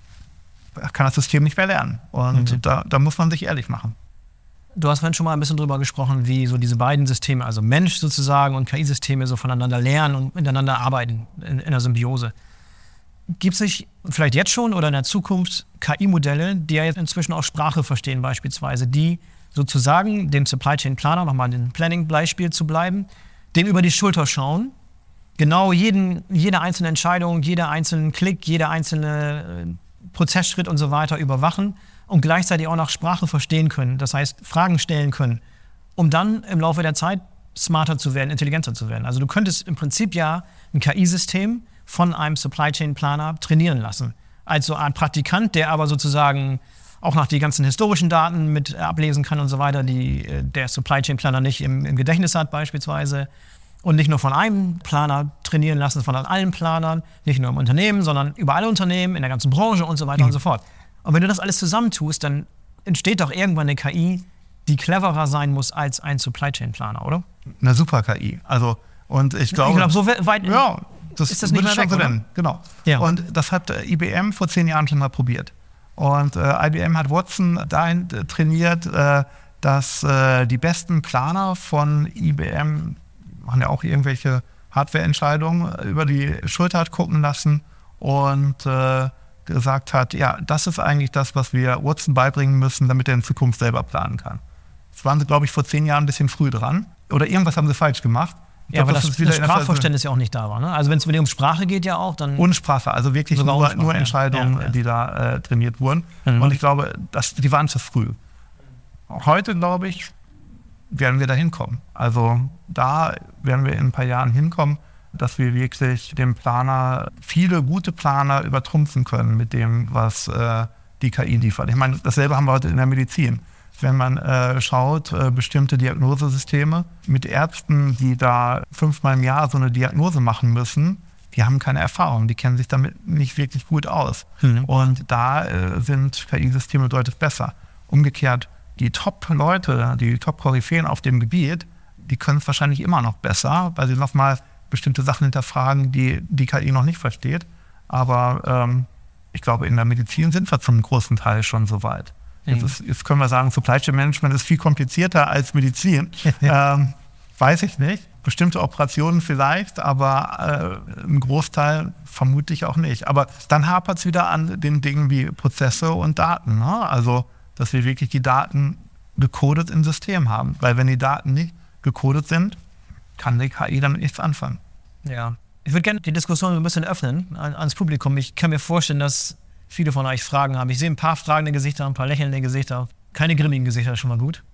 kann das System nicht mehr lernen. Und mhm. da, da muss man sich ehrlich machen. Du hast vorhin schon mal ein bisschen drüber gesprochen, wie so diese beiden Systeme, also Mensch sozusagen und K I-Systeme so voneinander lernen und miteinander arbeiten in, in der Symbiose. Gibt es sich vielleicht jetzt schon oder in der Zukunft K I-Modelle, die ja jetzt inzwischen auch Sprache verstehen beispielsweise, die sozusagen dem Supply Chain Planer, nochmal in dem Planning-Beispiel zu bleiben, dem über die Schulter schauen, genau jeden, jede einzelne Entscheidung, jeder einzelnen Klick, jeder einzelne Prozessschritt und so weiter überwachen und gleichzeitig auch nach Sprache verstehen können, das heißt Fragen stellen können, um dann im Laufe der Zeit smarter zu werden, intelligenter zu werden. Also du könntest im Prinzip ja ein K I-System von einem Supply Chain Planer trainieren lassen. Als so eine Art Praktikant, der aber sozusagen auch nach die ganzen historischen Daten mit ablesen kann und so weiter, die der Supply Chain Planer nicht im, im Gedächtnis hat beispielsweise. Und nicht nur von einem Planer trainieren lassen, sondern allen Planern, nicht nur im Unternehmen, sondern über alle Unternehmen, in der ganzen Branche und so weiter mhm. und so fort. Und wenn du das alles zusammentust, dann entsteht doch irgendwann eine K I, die cleverer sein muss als ein Supply Chain Planer, oder? Eine super K I. Also Und ich glaube, ich glaube so weit ja, das ist das nicht mehr weg, so oder? drin. Genau. Ja. Und das hat äh, I B M vor zehn Jahren schon mal probiert. Und äh, I B M hat Watson dahin äh, trainiert, äh, dass äh, die besten Planer von I B M, machen ja auch irgendwelche Hardware-Entscheidungen, über die Schulter hat gucken lassen und äh, gesagt hat, ja, das ist eigentlich das, was wir Watson beibringen müssen, damit er in Zukunft selber planen kann. Das waren sie, glaube ich, vor zehn Jahren ein bisschen früh dran. Oder irgendwas haben sie falsch gemacht. Ich Ja, glaub, aber das, ist wieder das Sprachverständnis ja auch nicht da war. Ne? Also wenn es um Sprache geht ja auch, dann... Und Sprache, also wirklich Sogar nur, ohne Sprache, nur ja. Entscheidungen, Ja, ja. die da äh, trainiert wurden. Mhm. Und ich glaube, das, die waren zu früh. Heute, glaube ich, werden wir da hinkommen. Also da werden wir in ein paar Jahren hinkommen, dass wir wirklich dem Planer, viele gute Planer übertrumpfen können mit dem, was äh, die K I liefert. Ich meine, dasselbe haben wir heute in der Medizin. Wenn man äh, schaut, äh, bestimmte Diagnosesysteme mit Ärzten, die da fünfmal im Jahr so eine Diagnose machen müssen, die haben keine Erfahrung, die kennen sich damit nicht wirklich gut aus. Mhm. Und da äh, sind K I-Systeme deutlich besser. Umgekehrt, die Top-Leute, die Top-Koryphäen auf dem Gebiet, die können es wahrscheinlich immer noch besser, weil sie nochmal bestimmte Sachen hinterfragen, die die K I noch nicht versteht. Aber ähm, ich glaube, in der Medizin sind wir zum großen Teil schon so weit. Mhm. Jetzt, ist, jetzt können wir sagen, Supply Chain Management ist viel komplizierter als Medizin. ähm, weiß ich nicht. Bestimmte Operationen vielleicht, aber äh, ein Großteil vermutlich auch nicht. Aber dann hapert es wieder an den Dingen wie Prozesse und Daten. Ne? Also, dass wir wirklich die Daten gecodet im System haben. Weil wenn die Daten nicht gecodet sind, kann die K I damit nichts anfangen. Ja. Ich würde gerne die Diskussion ein bisschen öffnen an, ans Publikum. Ich kann mir vorstellen, dass viele von euch Fragen haben. Ich sehe ein paar fragende Gesichter, ein paar lächelnde Gesichter. Keine grimmigen Gesichter, schon mal gut.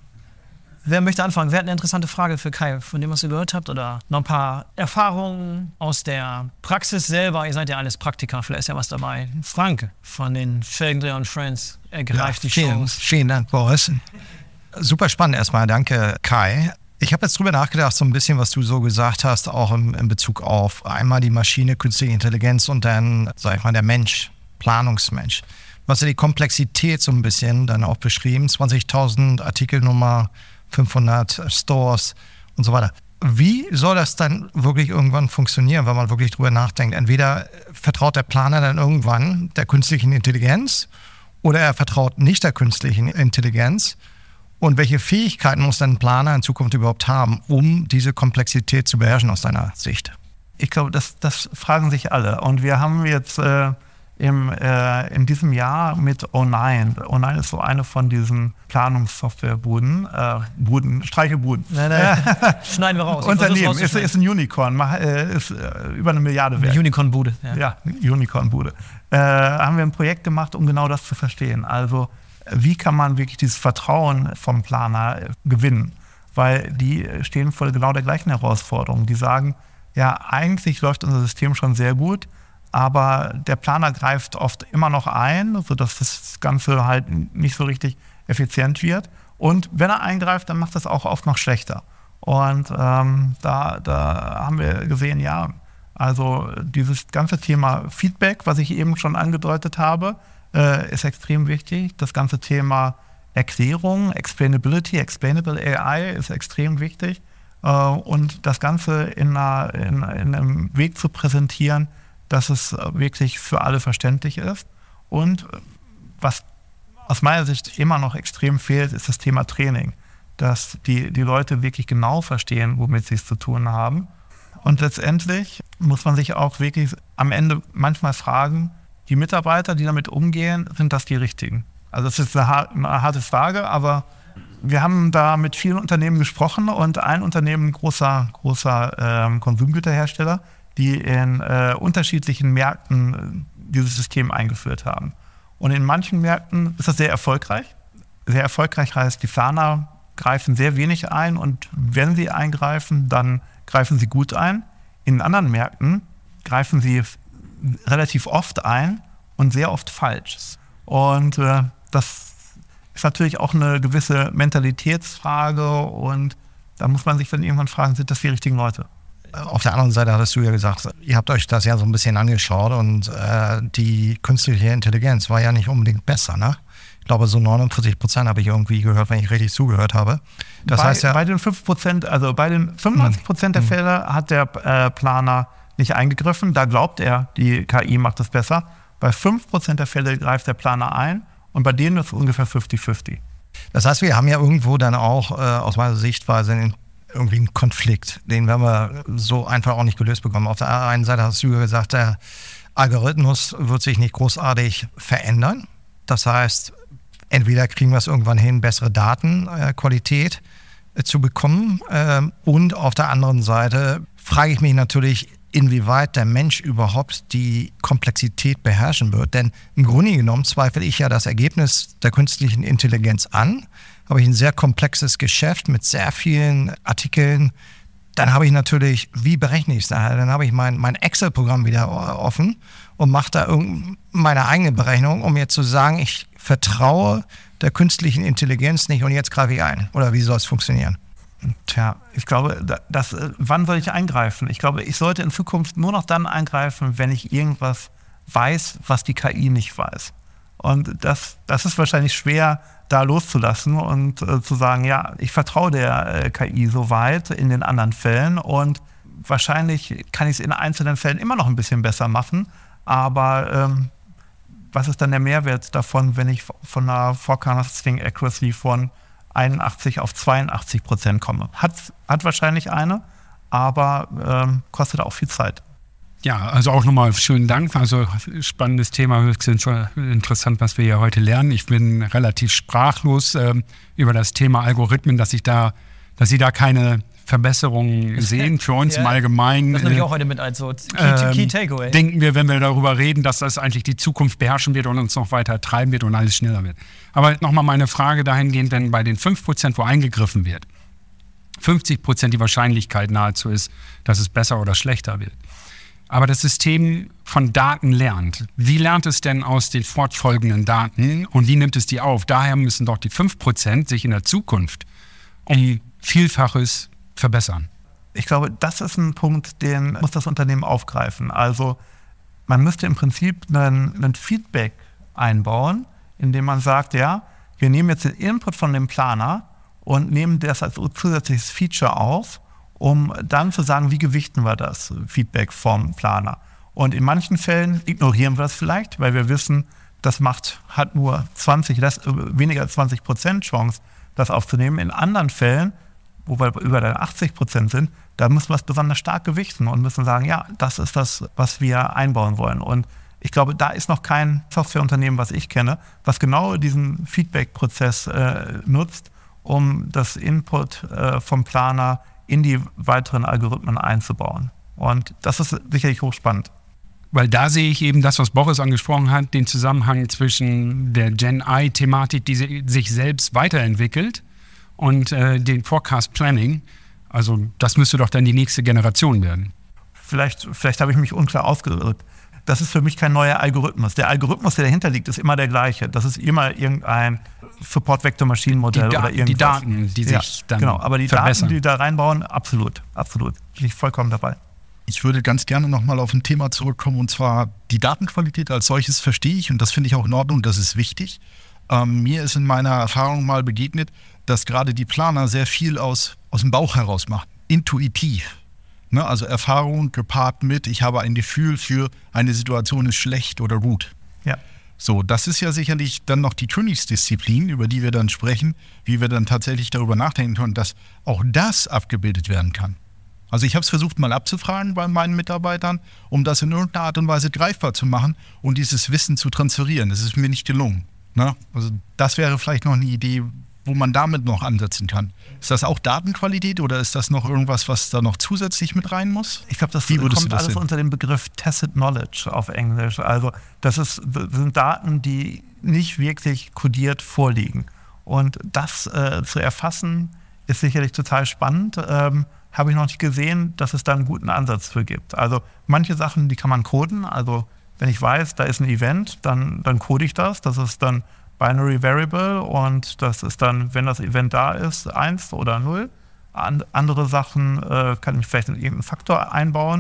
Wer möchte anfangen? Wer hat eine interessante Frage für Kai, von dem, was ihr gehört habt? Oder noch ein paar Erfahrungen aus der Praxis selber? Ihr seid ja alles Praktiker, vielleicht ist ja was dabei. Frank von den Felgendreher und Friends ergreift ja, die vielen, Chance. Vielen Dank, Boris. Super spannend erstmal, danke Kai. Ich habe jetzt drüber nachgedacht, so ein bisschen, was du so gesagt hast, auch im, in Bezug auf einmal die Maschine, künstliche Intelligenz und dann, sag ich mal, der Mensch, Planungsmensch. Was ja die Komplexität so ein bisschen dann auch beschrieben, zwanzigtausend Artikelnummer, fünfhundert Stores und so weiter. Wie soll das dann wirklich irgendwann funktionieren, wenn man wirklich drüber nachdenkt? Entweder vertraut der Planer dann irgendwann der künstlichen Intelligenz oder er vertraut nicht der künstlichen Intelligenz. Und welche Fähigkeiten muss dann ein Planer in Zukunft überhaupt haben, um diese Komplexität zu beherrschen aus deiner Sicht? Ich glaube, das, das fragen sich alle. Und wir haben jetzt äh, im, äh, in diesem Jahr mit O neun, O neun ist so eine von diesen Planungssoftwarebuden, äh, Buden, Streichelbuden. Nein, nein, schneiden wir raus. Unternehmen, ist, ist ein Unicorn, mach, äh, ist äh, über eine Milliarde wert. Eine Unicorn-Bude. Ja, ja eine Unicorn-Bude. Äh, haben wir ein Projekt gemacht, um genau das zu verstehen. Also, wie kann man wirklich dieses Vertrauen vom Planer gewinnen? Weil die stehen vor genau der gleichen Herausforderung. Die sagen, ja, eigentlich läuft unser System schon sehr gut, aber der Planer greift oft immer noch ein, sodass das Ganze halt nicht so richtig effizient wird. Und wenn er eingreift, dann macht das auch oft noch schlechter. Und ähm, da, da haben wir gesehen, ja, also dieses ganze Thema Feedback, was ich eben schon angedeutet habe, ist extrem wichtig. Das ganze Thema Erklärung, Explainability, Explainable A I ist extrem wichtig. Und das Ganze in, einer, in, in einem Weg zu präsentieren, dass es wirklich für alle verständlich ist. Und was aus meiner Sicht immer noch extrem fehlt, ist das Thema Training. Dass die, die Leute wirklich genau verstehen, womit sie es zu tun haben. Und letztendlich muss man sich auch wirklich am Ende manchmal fragen, die Mitarbeiter, die damit umgehen, sind das die richtigen? Also das ist eine, har- eine harte Frage, aber wir haben da mit vielen Unternehmen gesprochen und ein Unternehmen, großer, großer ähm, Konsumgüterhersteller, die in äh, unterschiedlichen Märkten dieses System eingeführt haben. Und in manchen Märkten ist das sehr erfolgreich. Sehr erfolgreich heißt, die Planer greifen sehr wenig ein und wenn sie eingreifen, dann greifen sie gut ein. In anderen Märkten greifen sie relativ oft ein und sehr oft falsch. Und äh, das ist natürlich auch eine gewisse Mentalitätsfrage und da muss man sich dann irgendwann fragen, sind das die richtigen Leute? Auf der anderen Seite hattest du ja gesagt, ihr habt euch das ja so ein bisschen angeschaut und äh, die künstliche Intelligenz war ja nicht unbedingt besser, ne? Ich glaube, so neunundvierzig Prozent habe ich irgendwie gehört, wenn ich richtig zugehört habe. Das bei, heißt ja, bei den fünf Prozent, also bei den fünfundneunzig Prozent der Fälle hat der äh, Planer nicht eingegriffen. Da glaubt er, die K I macht es besser. Bei fünf Prozent der Fälle greift der Planer ein und bei denen ist es ungefähr fünfzig fünfzig. das heißt, wir haben ja irgendwo dann auch äh, aus meiner Sichtweise einen, irgendwie einen Konflikt, den werden wir so einfach auch nicht gelöst bekommen. Auf der einen Seite hast du gesagt, der Algorithmus wird sich nicht großartig verändern. Das heißt, entweder kriegen wir es irgendwann hin, bessere Datenqualität äh, zu bekommen. Äh, und auf der anderen Seite frage ich mich natürlich, inwieweit der Mensch überhaupt die Komplexität beherrschen wird. Denn im Grunde genommen zweifle ich ja das Ergebnis der künstlichen Intelligenz an. Habe ich ein sehr komplexes Geschäft mit sehr vielen Artikeln. Dann habe ich natürlich, wie berechne ich es da? Dann habe ich mein, mein Excel-Programm wieder offen und mache da meine eigene Berechnung, um jetzt zu sagen, ich vertraue der künstlichen Intelligenz nicht und jetzt greife ich ein. Oder wie soll es funktionieren? Tja, ich glaube, das, wann soll ich eingreifen? Ich glaube, ich sollte in Zukunft nur noch dann eingreifen, wenn ich irgendwas weiß, was die K I nicht weiß. Und das, das ist wahrscheinlich schwer, da loszulassen und äh, zu sagen, ja, ich vertraue der äh, K I so weit in den anderen Fällen und wahrscheinlich kann ich es in einzelnen Fällen immer noch ein bisschen besser machen, aber ähm, was ist dann der Mehrwert davon, wenn ich von einer Forecasting Accuracy von einundachtzig auf zweiundachtzig Prozent komme? Hat, hat wahrscheinlich eine, aber ähm, kostet auch viel Zeit. Ja, also auch nochmal schönen Dank. Also spannendes Thema, höchst interessant, was wir hier heute lernen. Ich bin relativ sprachlos ähm, über das Thema Algorithmen, dass ich da, dass Sie da keine Verbesserungen sehen. Für uns ja, im Allgemeinen das nehme ich auch heute mit als so Key, ähm, Key Takeaway. denken wir, wenn wir darüber reden, dass das eigentlich die Zukunft beherrschen wird und uns noch weiter treiben wird und alles schneller wird. Aber nochmal meine Frage dahingehend, wenn bei den fünf Prozent, wo eingegriffen wird, fünfzig Prozent die Wahrscheinlichkeit nahezu ist, dass es besser oder schlechter wird. Aber das System von Daten lernt. Wie lernt es denn aus den fortfolgenden Daten und wie nimmt es die auf? Daher müssen doch die fünf Prozent sich in der Zukunft um Vielfaches verbessern. Ich glaube, das ist ein Punkt, den muss das Unternehmen aufgreifen. Also man müsste im Prinzip einen, einen Feedback einbauen, indem man sagt, ja, wir nehmen jetzt den Input von dem Planer und nehmen das als zusätzliches Feature auf, um dann zu sagen, wie gewichten wir das Feedback vom Planer. Und in manchen Fällen ignorieren wir das vielleicht, weil wir wissen, das macht, hat nur zwanzig, das, weniger als zwanzig Prozent Chance, das aufzunehmen. In anderen Fällen, wo wir über der achtzig Prozent sind, da müssen wir es besonders stark gewichten und müssen sagen, ja, das ist das, was wir einbauen wollen. Und ich glaube, da ist noch kein Softwareunternehmen, was ich kenne, was genau diesen Feedback-Prozess äh, nutzt, um das Input äh, vom Planer in die weiteren Algorithmen einzubauen. Und das ist sicherlich hochspannend. Weil da sehe ich eben das, was Boris angesprochen hat, den Zusammenhang zwischen der Gen-I-Thematik, die sich selbst weiterentwickelt, und äh, den Forecast Planning. Also das müsste doch dann die nächste Generation werden. Vielleicht, vielleicht habe ich mich unklar ausgedrückt. Das ist für mich kein neuer Algorithmus. Der Algorithmus, der dahinter liegt, ist immer der gleiche. Das ist immer irgendein Support-Vektor-Maschinenmodell oder irgendwas. Die Daten, die sich ja, dann genau, aber die verbessern. Daten, die da reinbauen, absolut, absolut. Bin ich vollkommen dabei. Ich würde ganz gerne nochmal auf ein Thema zurückkommen, und zwar die Datenqualität als solches verstehe ich und das finde ich auch in Ordnung, das ist wichtig. Ähm, mir ist in meiner Erfahrung mal begegnet, dass gerade die Planer sehr viel aus, aus dem Bauch heraus machen, intuitiv. Ne? Also Erfahrung gepaart mit, ich habe ein Gefühl für eine Situation ist schlecht oder gut. Ja. So, das ist ja sicherlich dann noch die Königsdisziplin, über die wir dann sprechen, wie wir dann tatsächlich darüber nachdenken können, dass auch das abgebildet werden kann. Also ich habe es versucht mal abzufragen bei meinen Mitarbeitern, um das in irgendeiner Art und Weise greifbar zu machen und dieses Wissen zu transferieren. Das ist mir nicht gelungen. Ne? Also das wäre vielleicht noch eine Idee, wo man damit noch ansetzen kann. Ist das auch Datenqualität oder ist das noch irgendwas, was da noch zusätzlich mit rein muss? Ich glaube, das Wie kommt das alles sehen? unter dem Begriff Tacit Knowledge auf Englisch. Also das, ist, das sind Daten, die nicht wirklich kodiert vorliegen. Und das äh, zu erfassen, ist sicherlich total spannend. Ähm, habe ich noch nicht gesehen, dass es da einen guten Ansatz für gibt. Also manche Sachen, die kann man coden. Also wenn ich weiß, da ist ein Event, dann, dann code ich das. Das ist dann Binary Variable und das ist dann, wenn das Event da ist, eins oder null. An, andere Sachen äh, kann ich vielleicht in irgendeinen Faktor einbauen.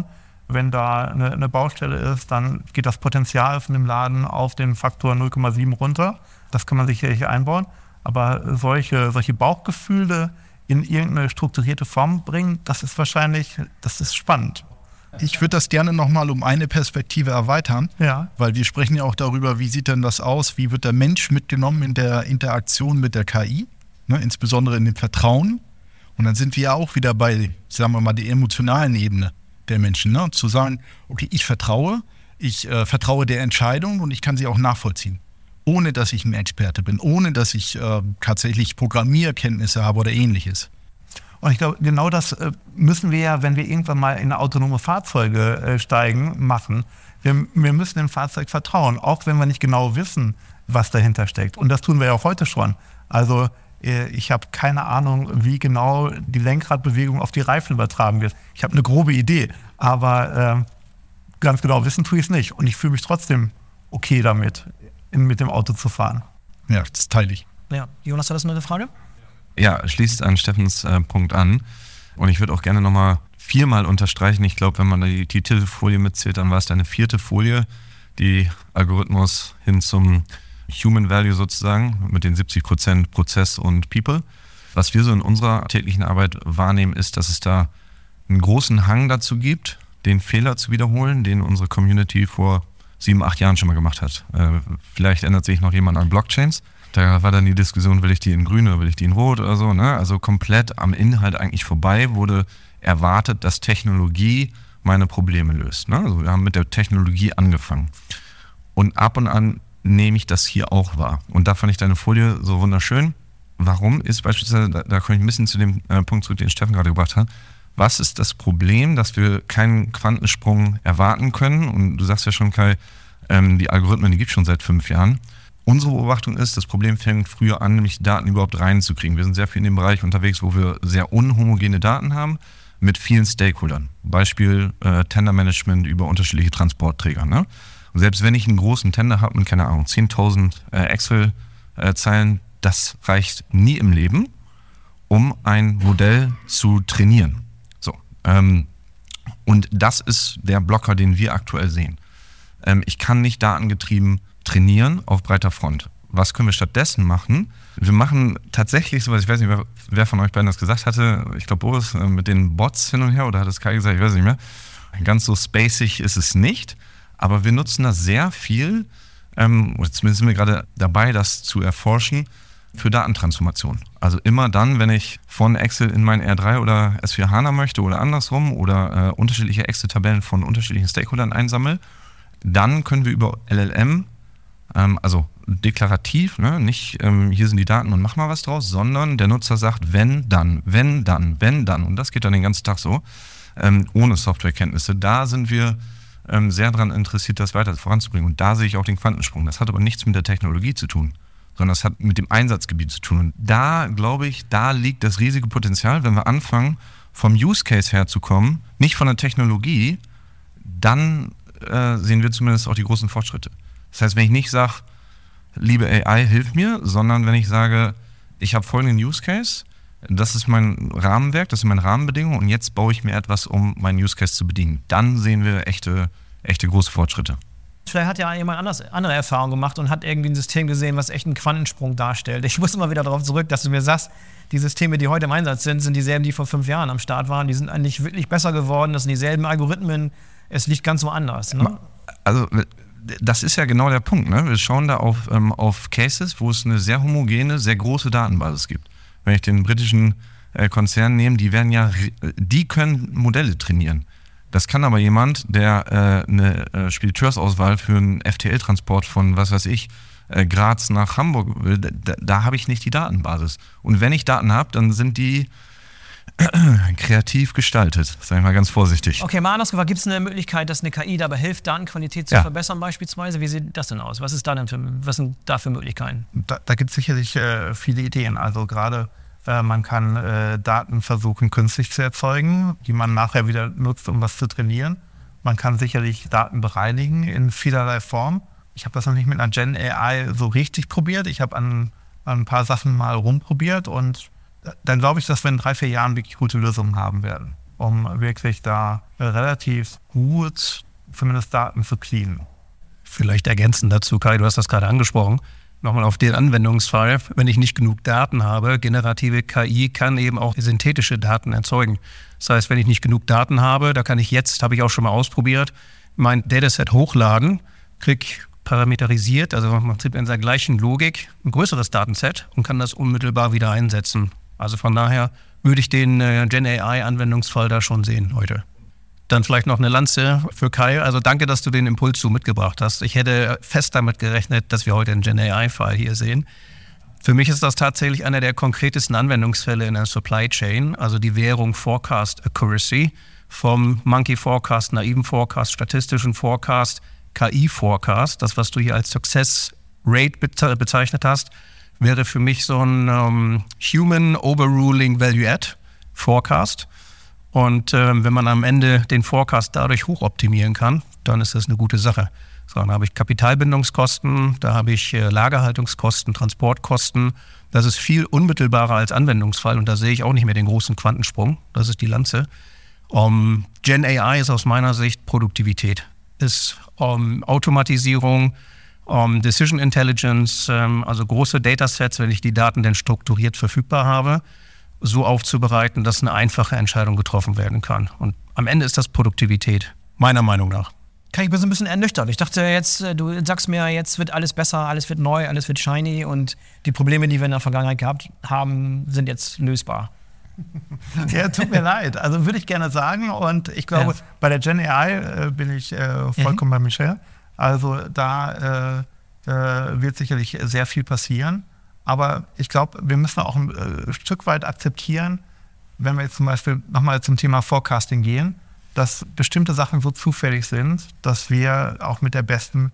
Wenn da eine, eine Baustelle ist, dann geht das Potenzial von dem Laden auf den Faktor null Komma sieben runter. Das kann man sicherlich einbauen. Aber solche, solche Bauchgefühle in irgendeine strukturierte Form bringen, das ist wahrscheinlich, das ist spannend. Ich würde das gerne nochmal um eine Perspektive erweitern, ja. Weil wir sprechen ja auch darüber, wie sieht denn das aus, wie wird der Mensch mitgenommen in der Interaktion mit der K I, ne, insbesondere in dem Vertrauen. Und dann sind wir ja auch wieder bei, sagen wir mal, der emotionalen Ebene der Menschen, ne? Zu sagen, okay, ich vertraue, ich äh, vertraue der Entscheidung und ich kann sie auch nachvollziehen, ohne dass ich ein Experte bin, ohne dass ich äh, tatsächlich Programmierkenntnisse habe oder ähnliches. Und ich glaube, genau das äh, müssen wir ja, wenn wir irgendwann mal in autonome Fahrzeuge äh, steigen, machen. Wir, wir müssen dem Fahrzeug vertrauen, auch wenn wir nicht genau wissen, was dahinter steckt. Und das tun wir ja auch heute schon. Also äh, ich habe keine Ahnung, wie genau die Lenkradbewegung auf die Reifen übertragen wird. Ich habe eine grobe Idee, aber äh, ganz genau wissen tue ich es nicht. Und ich fühle mich trotzdem okay damit, in, mit dem Auto zu fahren. Ja, das teile ich. Ja, Jonas, hat das noch eine Frage? Ja, schließt an Steffens äh, Punkt an. Und ich würde auch gerne nochmal viermal unterstreichen. Ich glaube, wenn man die, die Titelfolie mitzählt, dann war es eine vierte Folie, die Algorithmus hin zum Human Value sozusagen, mit den siebzig Prozent Prozess und People. Was wir so in unserer täglichen Arbeit wahrnehmen, ist, dass es da einen großen Hang dazu gibt, den Fehler zu wiederholen, den unsere Community vor sieben, acht Jahren schon mal gemacht hat. Äh, vielleicht ändert sich noch jemand an Blockchains. Da war dann die Diskussion, will ich die in grün oder will ich die in rot oder so. Ne? Also komplett am Inhalt eigentlich vorbei wurde erwartet, dass Technologie meine Probleme löst. Ne? Also wir haben mit der Technologie angefangen. Und ab und an nehme ich das hier auch wahr. Und da fand ich deine Folie so wunderschön. Warum ist beispielsweise, da, da komme ich ein bisschen zu dem äh, Punkt zurück, den Steffen gerade gebracht hat, was ist das Problem, dass wir keinen Quantensprung erwarten können? Und du sagst ja schon, Kai, ähm, die Algorithmen, die gibt es schon seit fünf Jahren. Unsere Beobachtung ist, das Problem fängt früher an, nämlich die Daten überhaupt reinzukriegen. Wir sind sehr viel in dem Bereich unterwegs, wo wir sehr unhomogene Daten haben mit vielen Stakeholdern. Beispiel äh, Tendermanagement über unterschiedliche Transportträger. Ne? Und selbst wenn ich einen großen Tender habe mit, keine Ahnung, zehntausend äh, Excel-Zeilen, das reicht nie im Leben, um ein Modell zu trainieren. So, ähm, und das ist der Blocker, den wir aktuell sehen. Ähm, ich kann nicht datengetrieben trainieren auf breiter Front. Was können wir stattdessen machen? Wir machen tatsächlich sowas, ich weiß nicht, wer, wer von euch beiden das gesagt hatte, ich glaube Boris, mit den Bots hin und her, oder hat es Kai gesagt, ich weiß nicht mehr. Ganz so spacig ist es nicht, aber wir nutzen das sehr viel, ähm, oder zumindest sind wir gerade dabei, das zu erforschen, für Datentransformation. Also immer dann, wenn ich von Excel in mein R drei oder S vier HANA möchte oder andersrum oder äh, unterschiedliche Excel-Tabellen von unterschiedlichen Stakeholdern einsammle, dann können wir über L L M, also deklarativ, ne? Nicht ähm, hier sind die Daten und mach mal was draus, sondern der Nutzer sagt, wenn, dann, wenn, dann, wenn, dann. Und das geht dann den ganzen Tag so, ähm, ohne Softwarekenntnisse. Da sind wir ähm, sehr daran interessiert, das weiter voranzubringen. Und da sehe ich auch den Quantensprung. Das hat aber nichts mit der Technologie zu tun, sondern das hat mit dem Einsatzgebiet zu tun. Und da, glaube ich, da liegt das riesige Potenzial, wenn wir anfangen, vom Use Case herzukommen, nicht von der Technologie, dann äh, sehen wir zumindest auch die großen Fortschritte. Das heißt, wenn ich nicht sage, liebe A I, hilf mir, sondern wenn ich sage, ich habe folgenden Use Case, das ist mein Rahmenwerk, das sind meine Rahmenbedingungen und jetzt baue ich mir etwas, um meinen Use Case zu bedienen. Dann sehen wir echte, echte große Fortschritte. Vielleicht hat ja jemand anders andere Erfahrungen gemacht und hat irgendwie ein System gesehen, was echt einen Quantensprung darstellt. Ich muss immer wieder darauf zurück, dass du mir sagst, die Systeme, die heute im Einsatz sind, sind dieselben, die vor fünf Jahren am Start waren. Die sind eigentlich wirklich besser geworden, das sind dieselben Algorithmen, es liegt ganz woanders. Ne? Also das ist ja genau der Punkt. Ne? Wir schauen da auf, ähm, auf Cases, wo es eine sehr homogene, sehr große Datenbasis gibt. Wenn ich den britischen äh, Konzern nehme, die werden ja, die können Modelle trainieren. Das kann aber jemand, der äh, eine äh, Spediteursauswahl für einen F T L-Transport von, was weiß ich, äh, Graz nach Hamburg will, da, da habe ich nicht die Datenbasis. Und wenn ich Daten habe, dann sind die kreativ gestaltet, sage ich mal ganz vorsichtig. Okay, mal anders gefragt, gibt es eine Möglichkeit, dass eine K I dabei hilft, Datenqualität zu ja. verbessern beispielsweise? Wie sieht das denn aus? Was ist da denn für, was sind da für Möglichkeiten? Da, da gibt es sicherlich äh, viele Ideen. Also gerade äh, man kann äh, Daten versuchen, künstlich zu erzeugen, die man nachher wieder nutzt, um was zu trainieren. Man kann sicherlich Daten bereinigen in vielerlei Form. Ich habe das noch nicht mit einer Gen A I so richtig probiert. Ich habe an, an ein paar Sachen mal rumprobiert und dann glaube ich, dass wir in drei, vier Jahren wirklich gute Lösungen haben werden. um wirklich da relativ gut zumindest Daten zu cleanen. Vielleicht ergänzend dazu, Kai, du hast das gerade angesprochen, nochmal auf den Anwendungsfall, wenn ich nicht genug Daten habe, generative K I kann eben auch synthetische Daten erzeugen. Das heißt, wenn ich nicht genug Daten habe, da kann ich jetzt, habe ich auch schon mal ausprobiert, mein Dataset hochladen, kriege parameterisiert, also im Prinzip in seiner gleichen Logik, ein größeres Datenset und kann das unmittelbar wieder einsetzen. Also von daher würde ich den äh, Gen A I-Anwendungsfall da schon sehen heute. Dann vielleicht noch eine Lanze für Kai. Also danke, dass du den Impuls so mitgebracht hast. Ich hätte fest damit gerechnet, dass wir heute einen Gen A I-Fall hier sehen. Für mich ist das tatsächlich einer der konkretesten Anwendungsfälle in der Supply Chain, also die Währung Forecast Accuracy, vom Monkey Forecast, naiven Forecast, statistischen Forecast, K I Forecast, das, was du hier als Success Rate bezeichnet hast, wäre für mich so ein um, Human Overruling Value Add Forecast. Und äh, wenn man am Ende den Forecast dadurch hochoptimieren kann, dann ist das eine gute Sache. So, dann habe ich Kapitalbindungskosten, da habe ich äh, Lagerhaltungskosten, Transportkosten. Das ist viel unmittelbarer als Anwendungsfall und da sehe ich auch nicht mehr den großen Quantensprung. Das ist die Lanze. Um, Gen A I ist aus meiner Sicht Produktivität. Ist um, Automatisierung, um, Decision Intelligence, um, also große Datasets, wenn ich die Daten denn strukturiert verfügbar habe, so aufzubereiten, dass eine einfache Entscheidung getroffen werden kann. Und am Ende ist das Produktivität, meiner Meinung nach. Kai, ich bin so ein bisschen ernüchtert. Ich dachte jetzt, du sagst mir, jetzt wird alles besser, alles wird neu, alles wird shiny und die Probleme, die wir in der Vergangenheit gehabt haben, sind jetzt lösbar. Ja, tut mir leid. Also würde ich gerne sagen und ich glaube, ja. bei der Gen A I äh, bin ich äh, vollkommen mhm. bei Michel. Also da äh, äh, wird sicherlich sehr viel passieren. Aber ich glaube, wir müssen auch ein äh, Stück weit akzeptieren, wenn wir jetzt zum Beispiel nochmal zum Thema Forecasting gehen, dass bestimmte Sachen so zufällig sind, dass wir auch mit der besten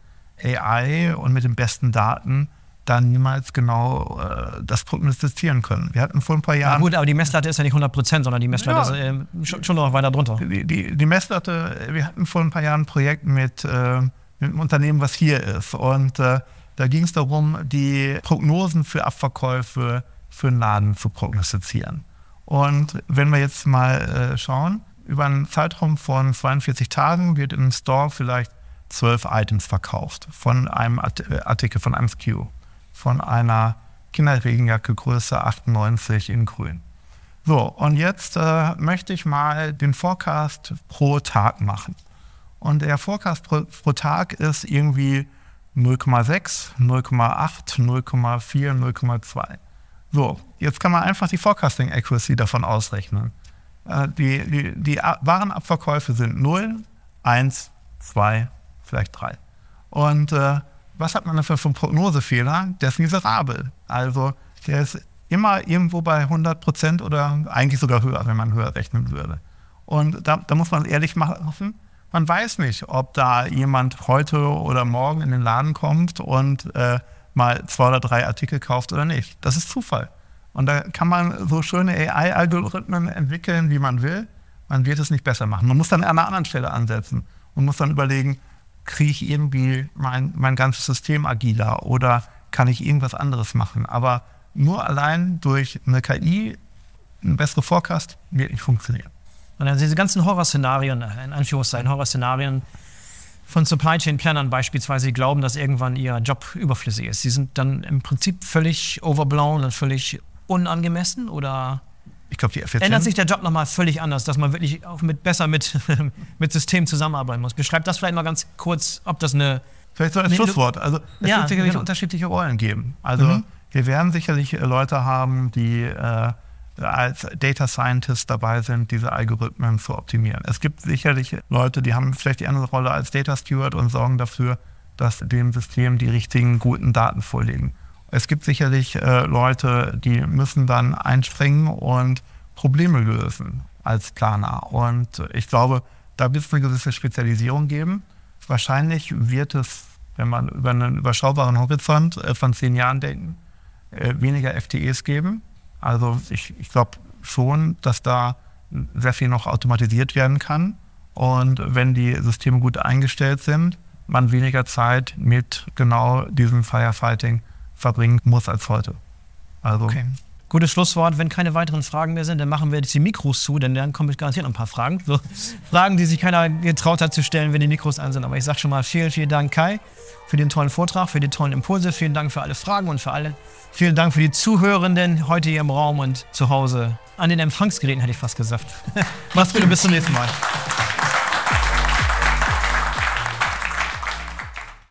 A I und mit den besten Daten dann niemals genau äh, das prognostizieren können. Wir hatten vor ein paar Jahren... Ja, gut, aber die Messlatte ist ja nicht hundert Prozent, sondern die Messlatte ja, ist äh, schon, schon noch weiter drunter. Die, die, die Messlatte, wir hatten vor ein paar Jahren ein Projekt mit, äh, mit einem Unternehmen, was hier ist und äh, da ging es darum, die Prognosen für Abverkäufe für einen Laden zu prognostizieren. Und wenn wir jetzt mal äh, schauen, über einen Zeitraum von zweiundvierzig Tagen wird im Store vielleicht zwölf Items verkauft von einem Artikel, von einem S K U, von einer Kinderregenjacke Größe achtundneunzig in grün. So, und jetzt äh, möchte ich mal den Forecast pro Tag machen. Und der Forecast pro, pro Tag ist irgendwie null Komma sechs, null Komma acht, null Komma vier, null Komma zwei. So, jetzt kann man einfach die Forecasting Accuracy davon ausrechnen. Äh, die, die, die Warenabverkäufe sind null, eins, zwei, vielleicht drei. Und äh, was hat man dafür für einen Prognosefehler? Der ist miserabel. Also der ist immer irgendwo bei hundert Prozent oder eigentlich sogar höher, wenn man höher rechnen würde. Und da, da muss man ehrlich machen, man weiß nicht, ob da jemand heute oder morgen in den Laden kommt und äh, mal zwei oder drei Artikel kauft oder nicht. Das ist Zufall. Und da kann man so schöne A I-Algorithmen entwickeln, wie man will. Man wird es nicht besser machen. Man muss dann an einer anderen Stelle ansetzen und muss dann überlegen, kriege ich irgendwie mein, mein ganzes System agiler oder kann ich irgendwas anderes machen. Aber nur allein durch eine K I, ein besserer Forecast, wird nicht funktionieren. Und also diese ganzen Horrorszenarien, in Anführungszeichen Horrorszenarien von Supply Chain Plannern beispielsweise, die glauben, dass irgendwann ihr Job überflüssig ist. Die sind dann im Prinzip völlig overblown und völlig unangemessen oder ich glaub, die Effizienz ändert sich der Job nochmal völlig anders, dass man wirklich auch mit, besser mit, mit Systemen zusammenarbeiten muss. Beschreibt das vielleicht mal ganz kurz, ob das eine... Vielleicht so ein Schlusswort. Also es ja, wird sicherlich genau. unterschiedliche Rollen geben. Also mhm. wir werden sicherlich Leute haben, die äh, als Data Scientist dabei sind, diese Algorithmen zu optimieren. Es gibt sicherlich Leute, die haben vielleicht die andere Rolle als Data Steward und sorgen dafür, dass dem System die richtigen, guten Daten vorliegen. Es gibt sicherlich äh, Leute, die müssen dann einspringen und Probleme lösen als Planer. Und ich glaube, da wird es eine gewisse Spezialisierung geben. Wahrscheinlich wird es, wenn man über einen überschaubaren Horizont äh, von zehn Jahren denken, äh, weniger F T Es geben. Also ich, ich glaube schon, dass da sehr viel noch automatisiert werden kann. Und wenn die Systeme gut eingestellt sind, man weniger Zeit mit genau diesem Firefighting verbringen muss als heute. Also okay. gutes Schlusswort. Wenn keine weiteren Fragen mehr sind, dann machen wir jetzt die Mikros zu, denn dann kommen garantiert noch ein paar Fragen. So, Fragen, die sich keiner getraut hat zu stellen, wenn die Mikros an sind. Aber ich sage schon mal vielen, vielen Dank, Kai, für den tollen Vortrag, für die tollen Impulse. Vielen Dank für alle Fragen und für alle. Vielen Dank für die Zuhörenden heute hier im Raum und zu Hause. An den Empfangsgeräten hätte ich fast gesagt. Mach's gut und bis zum nächsten Mal.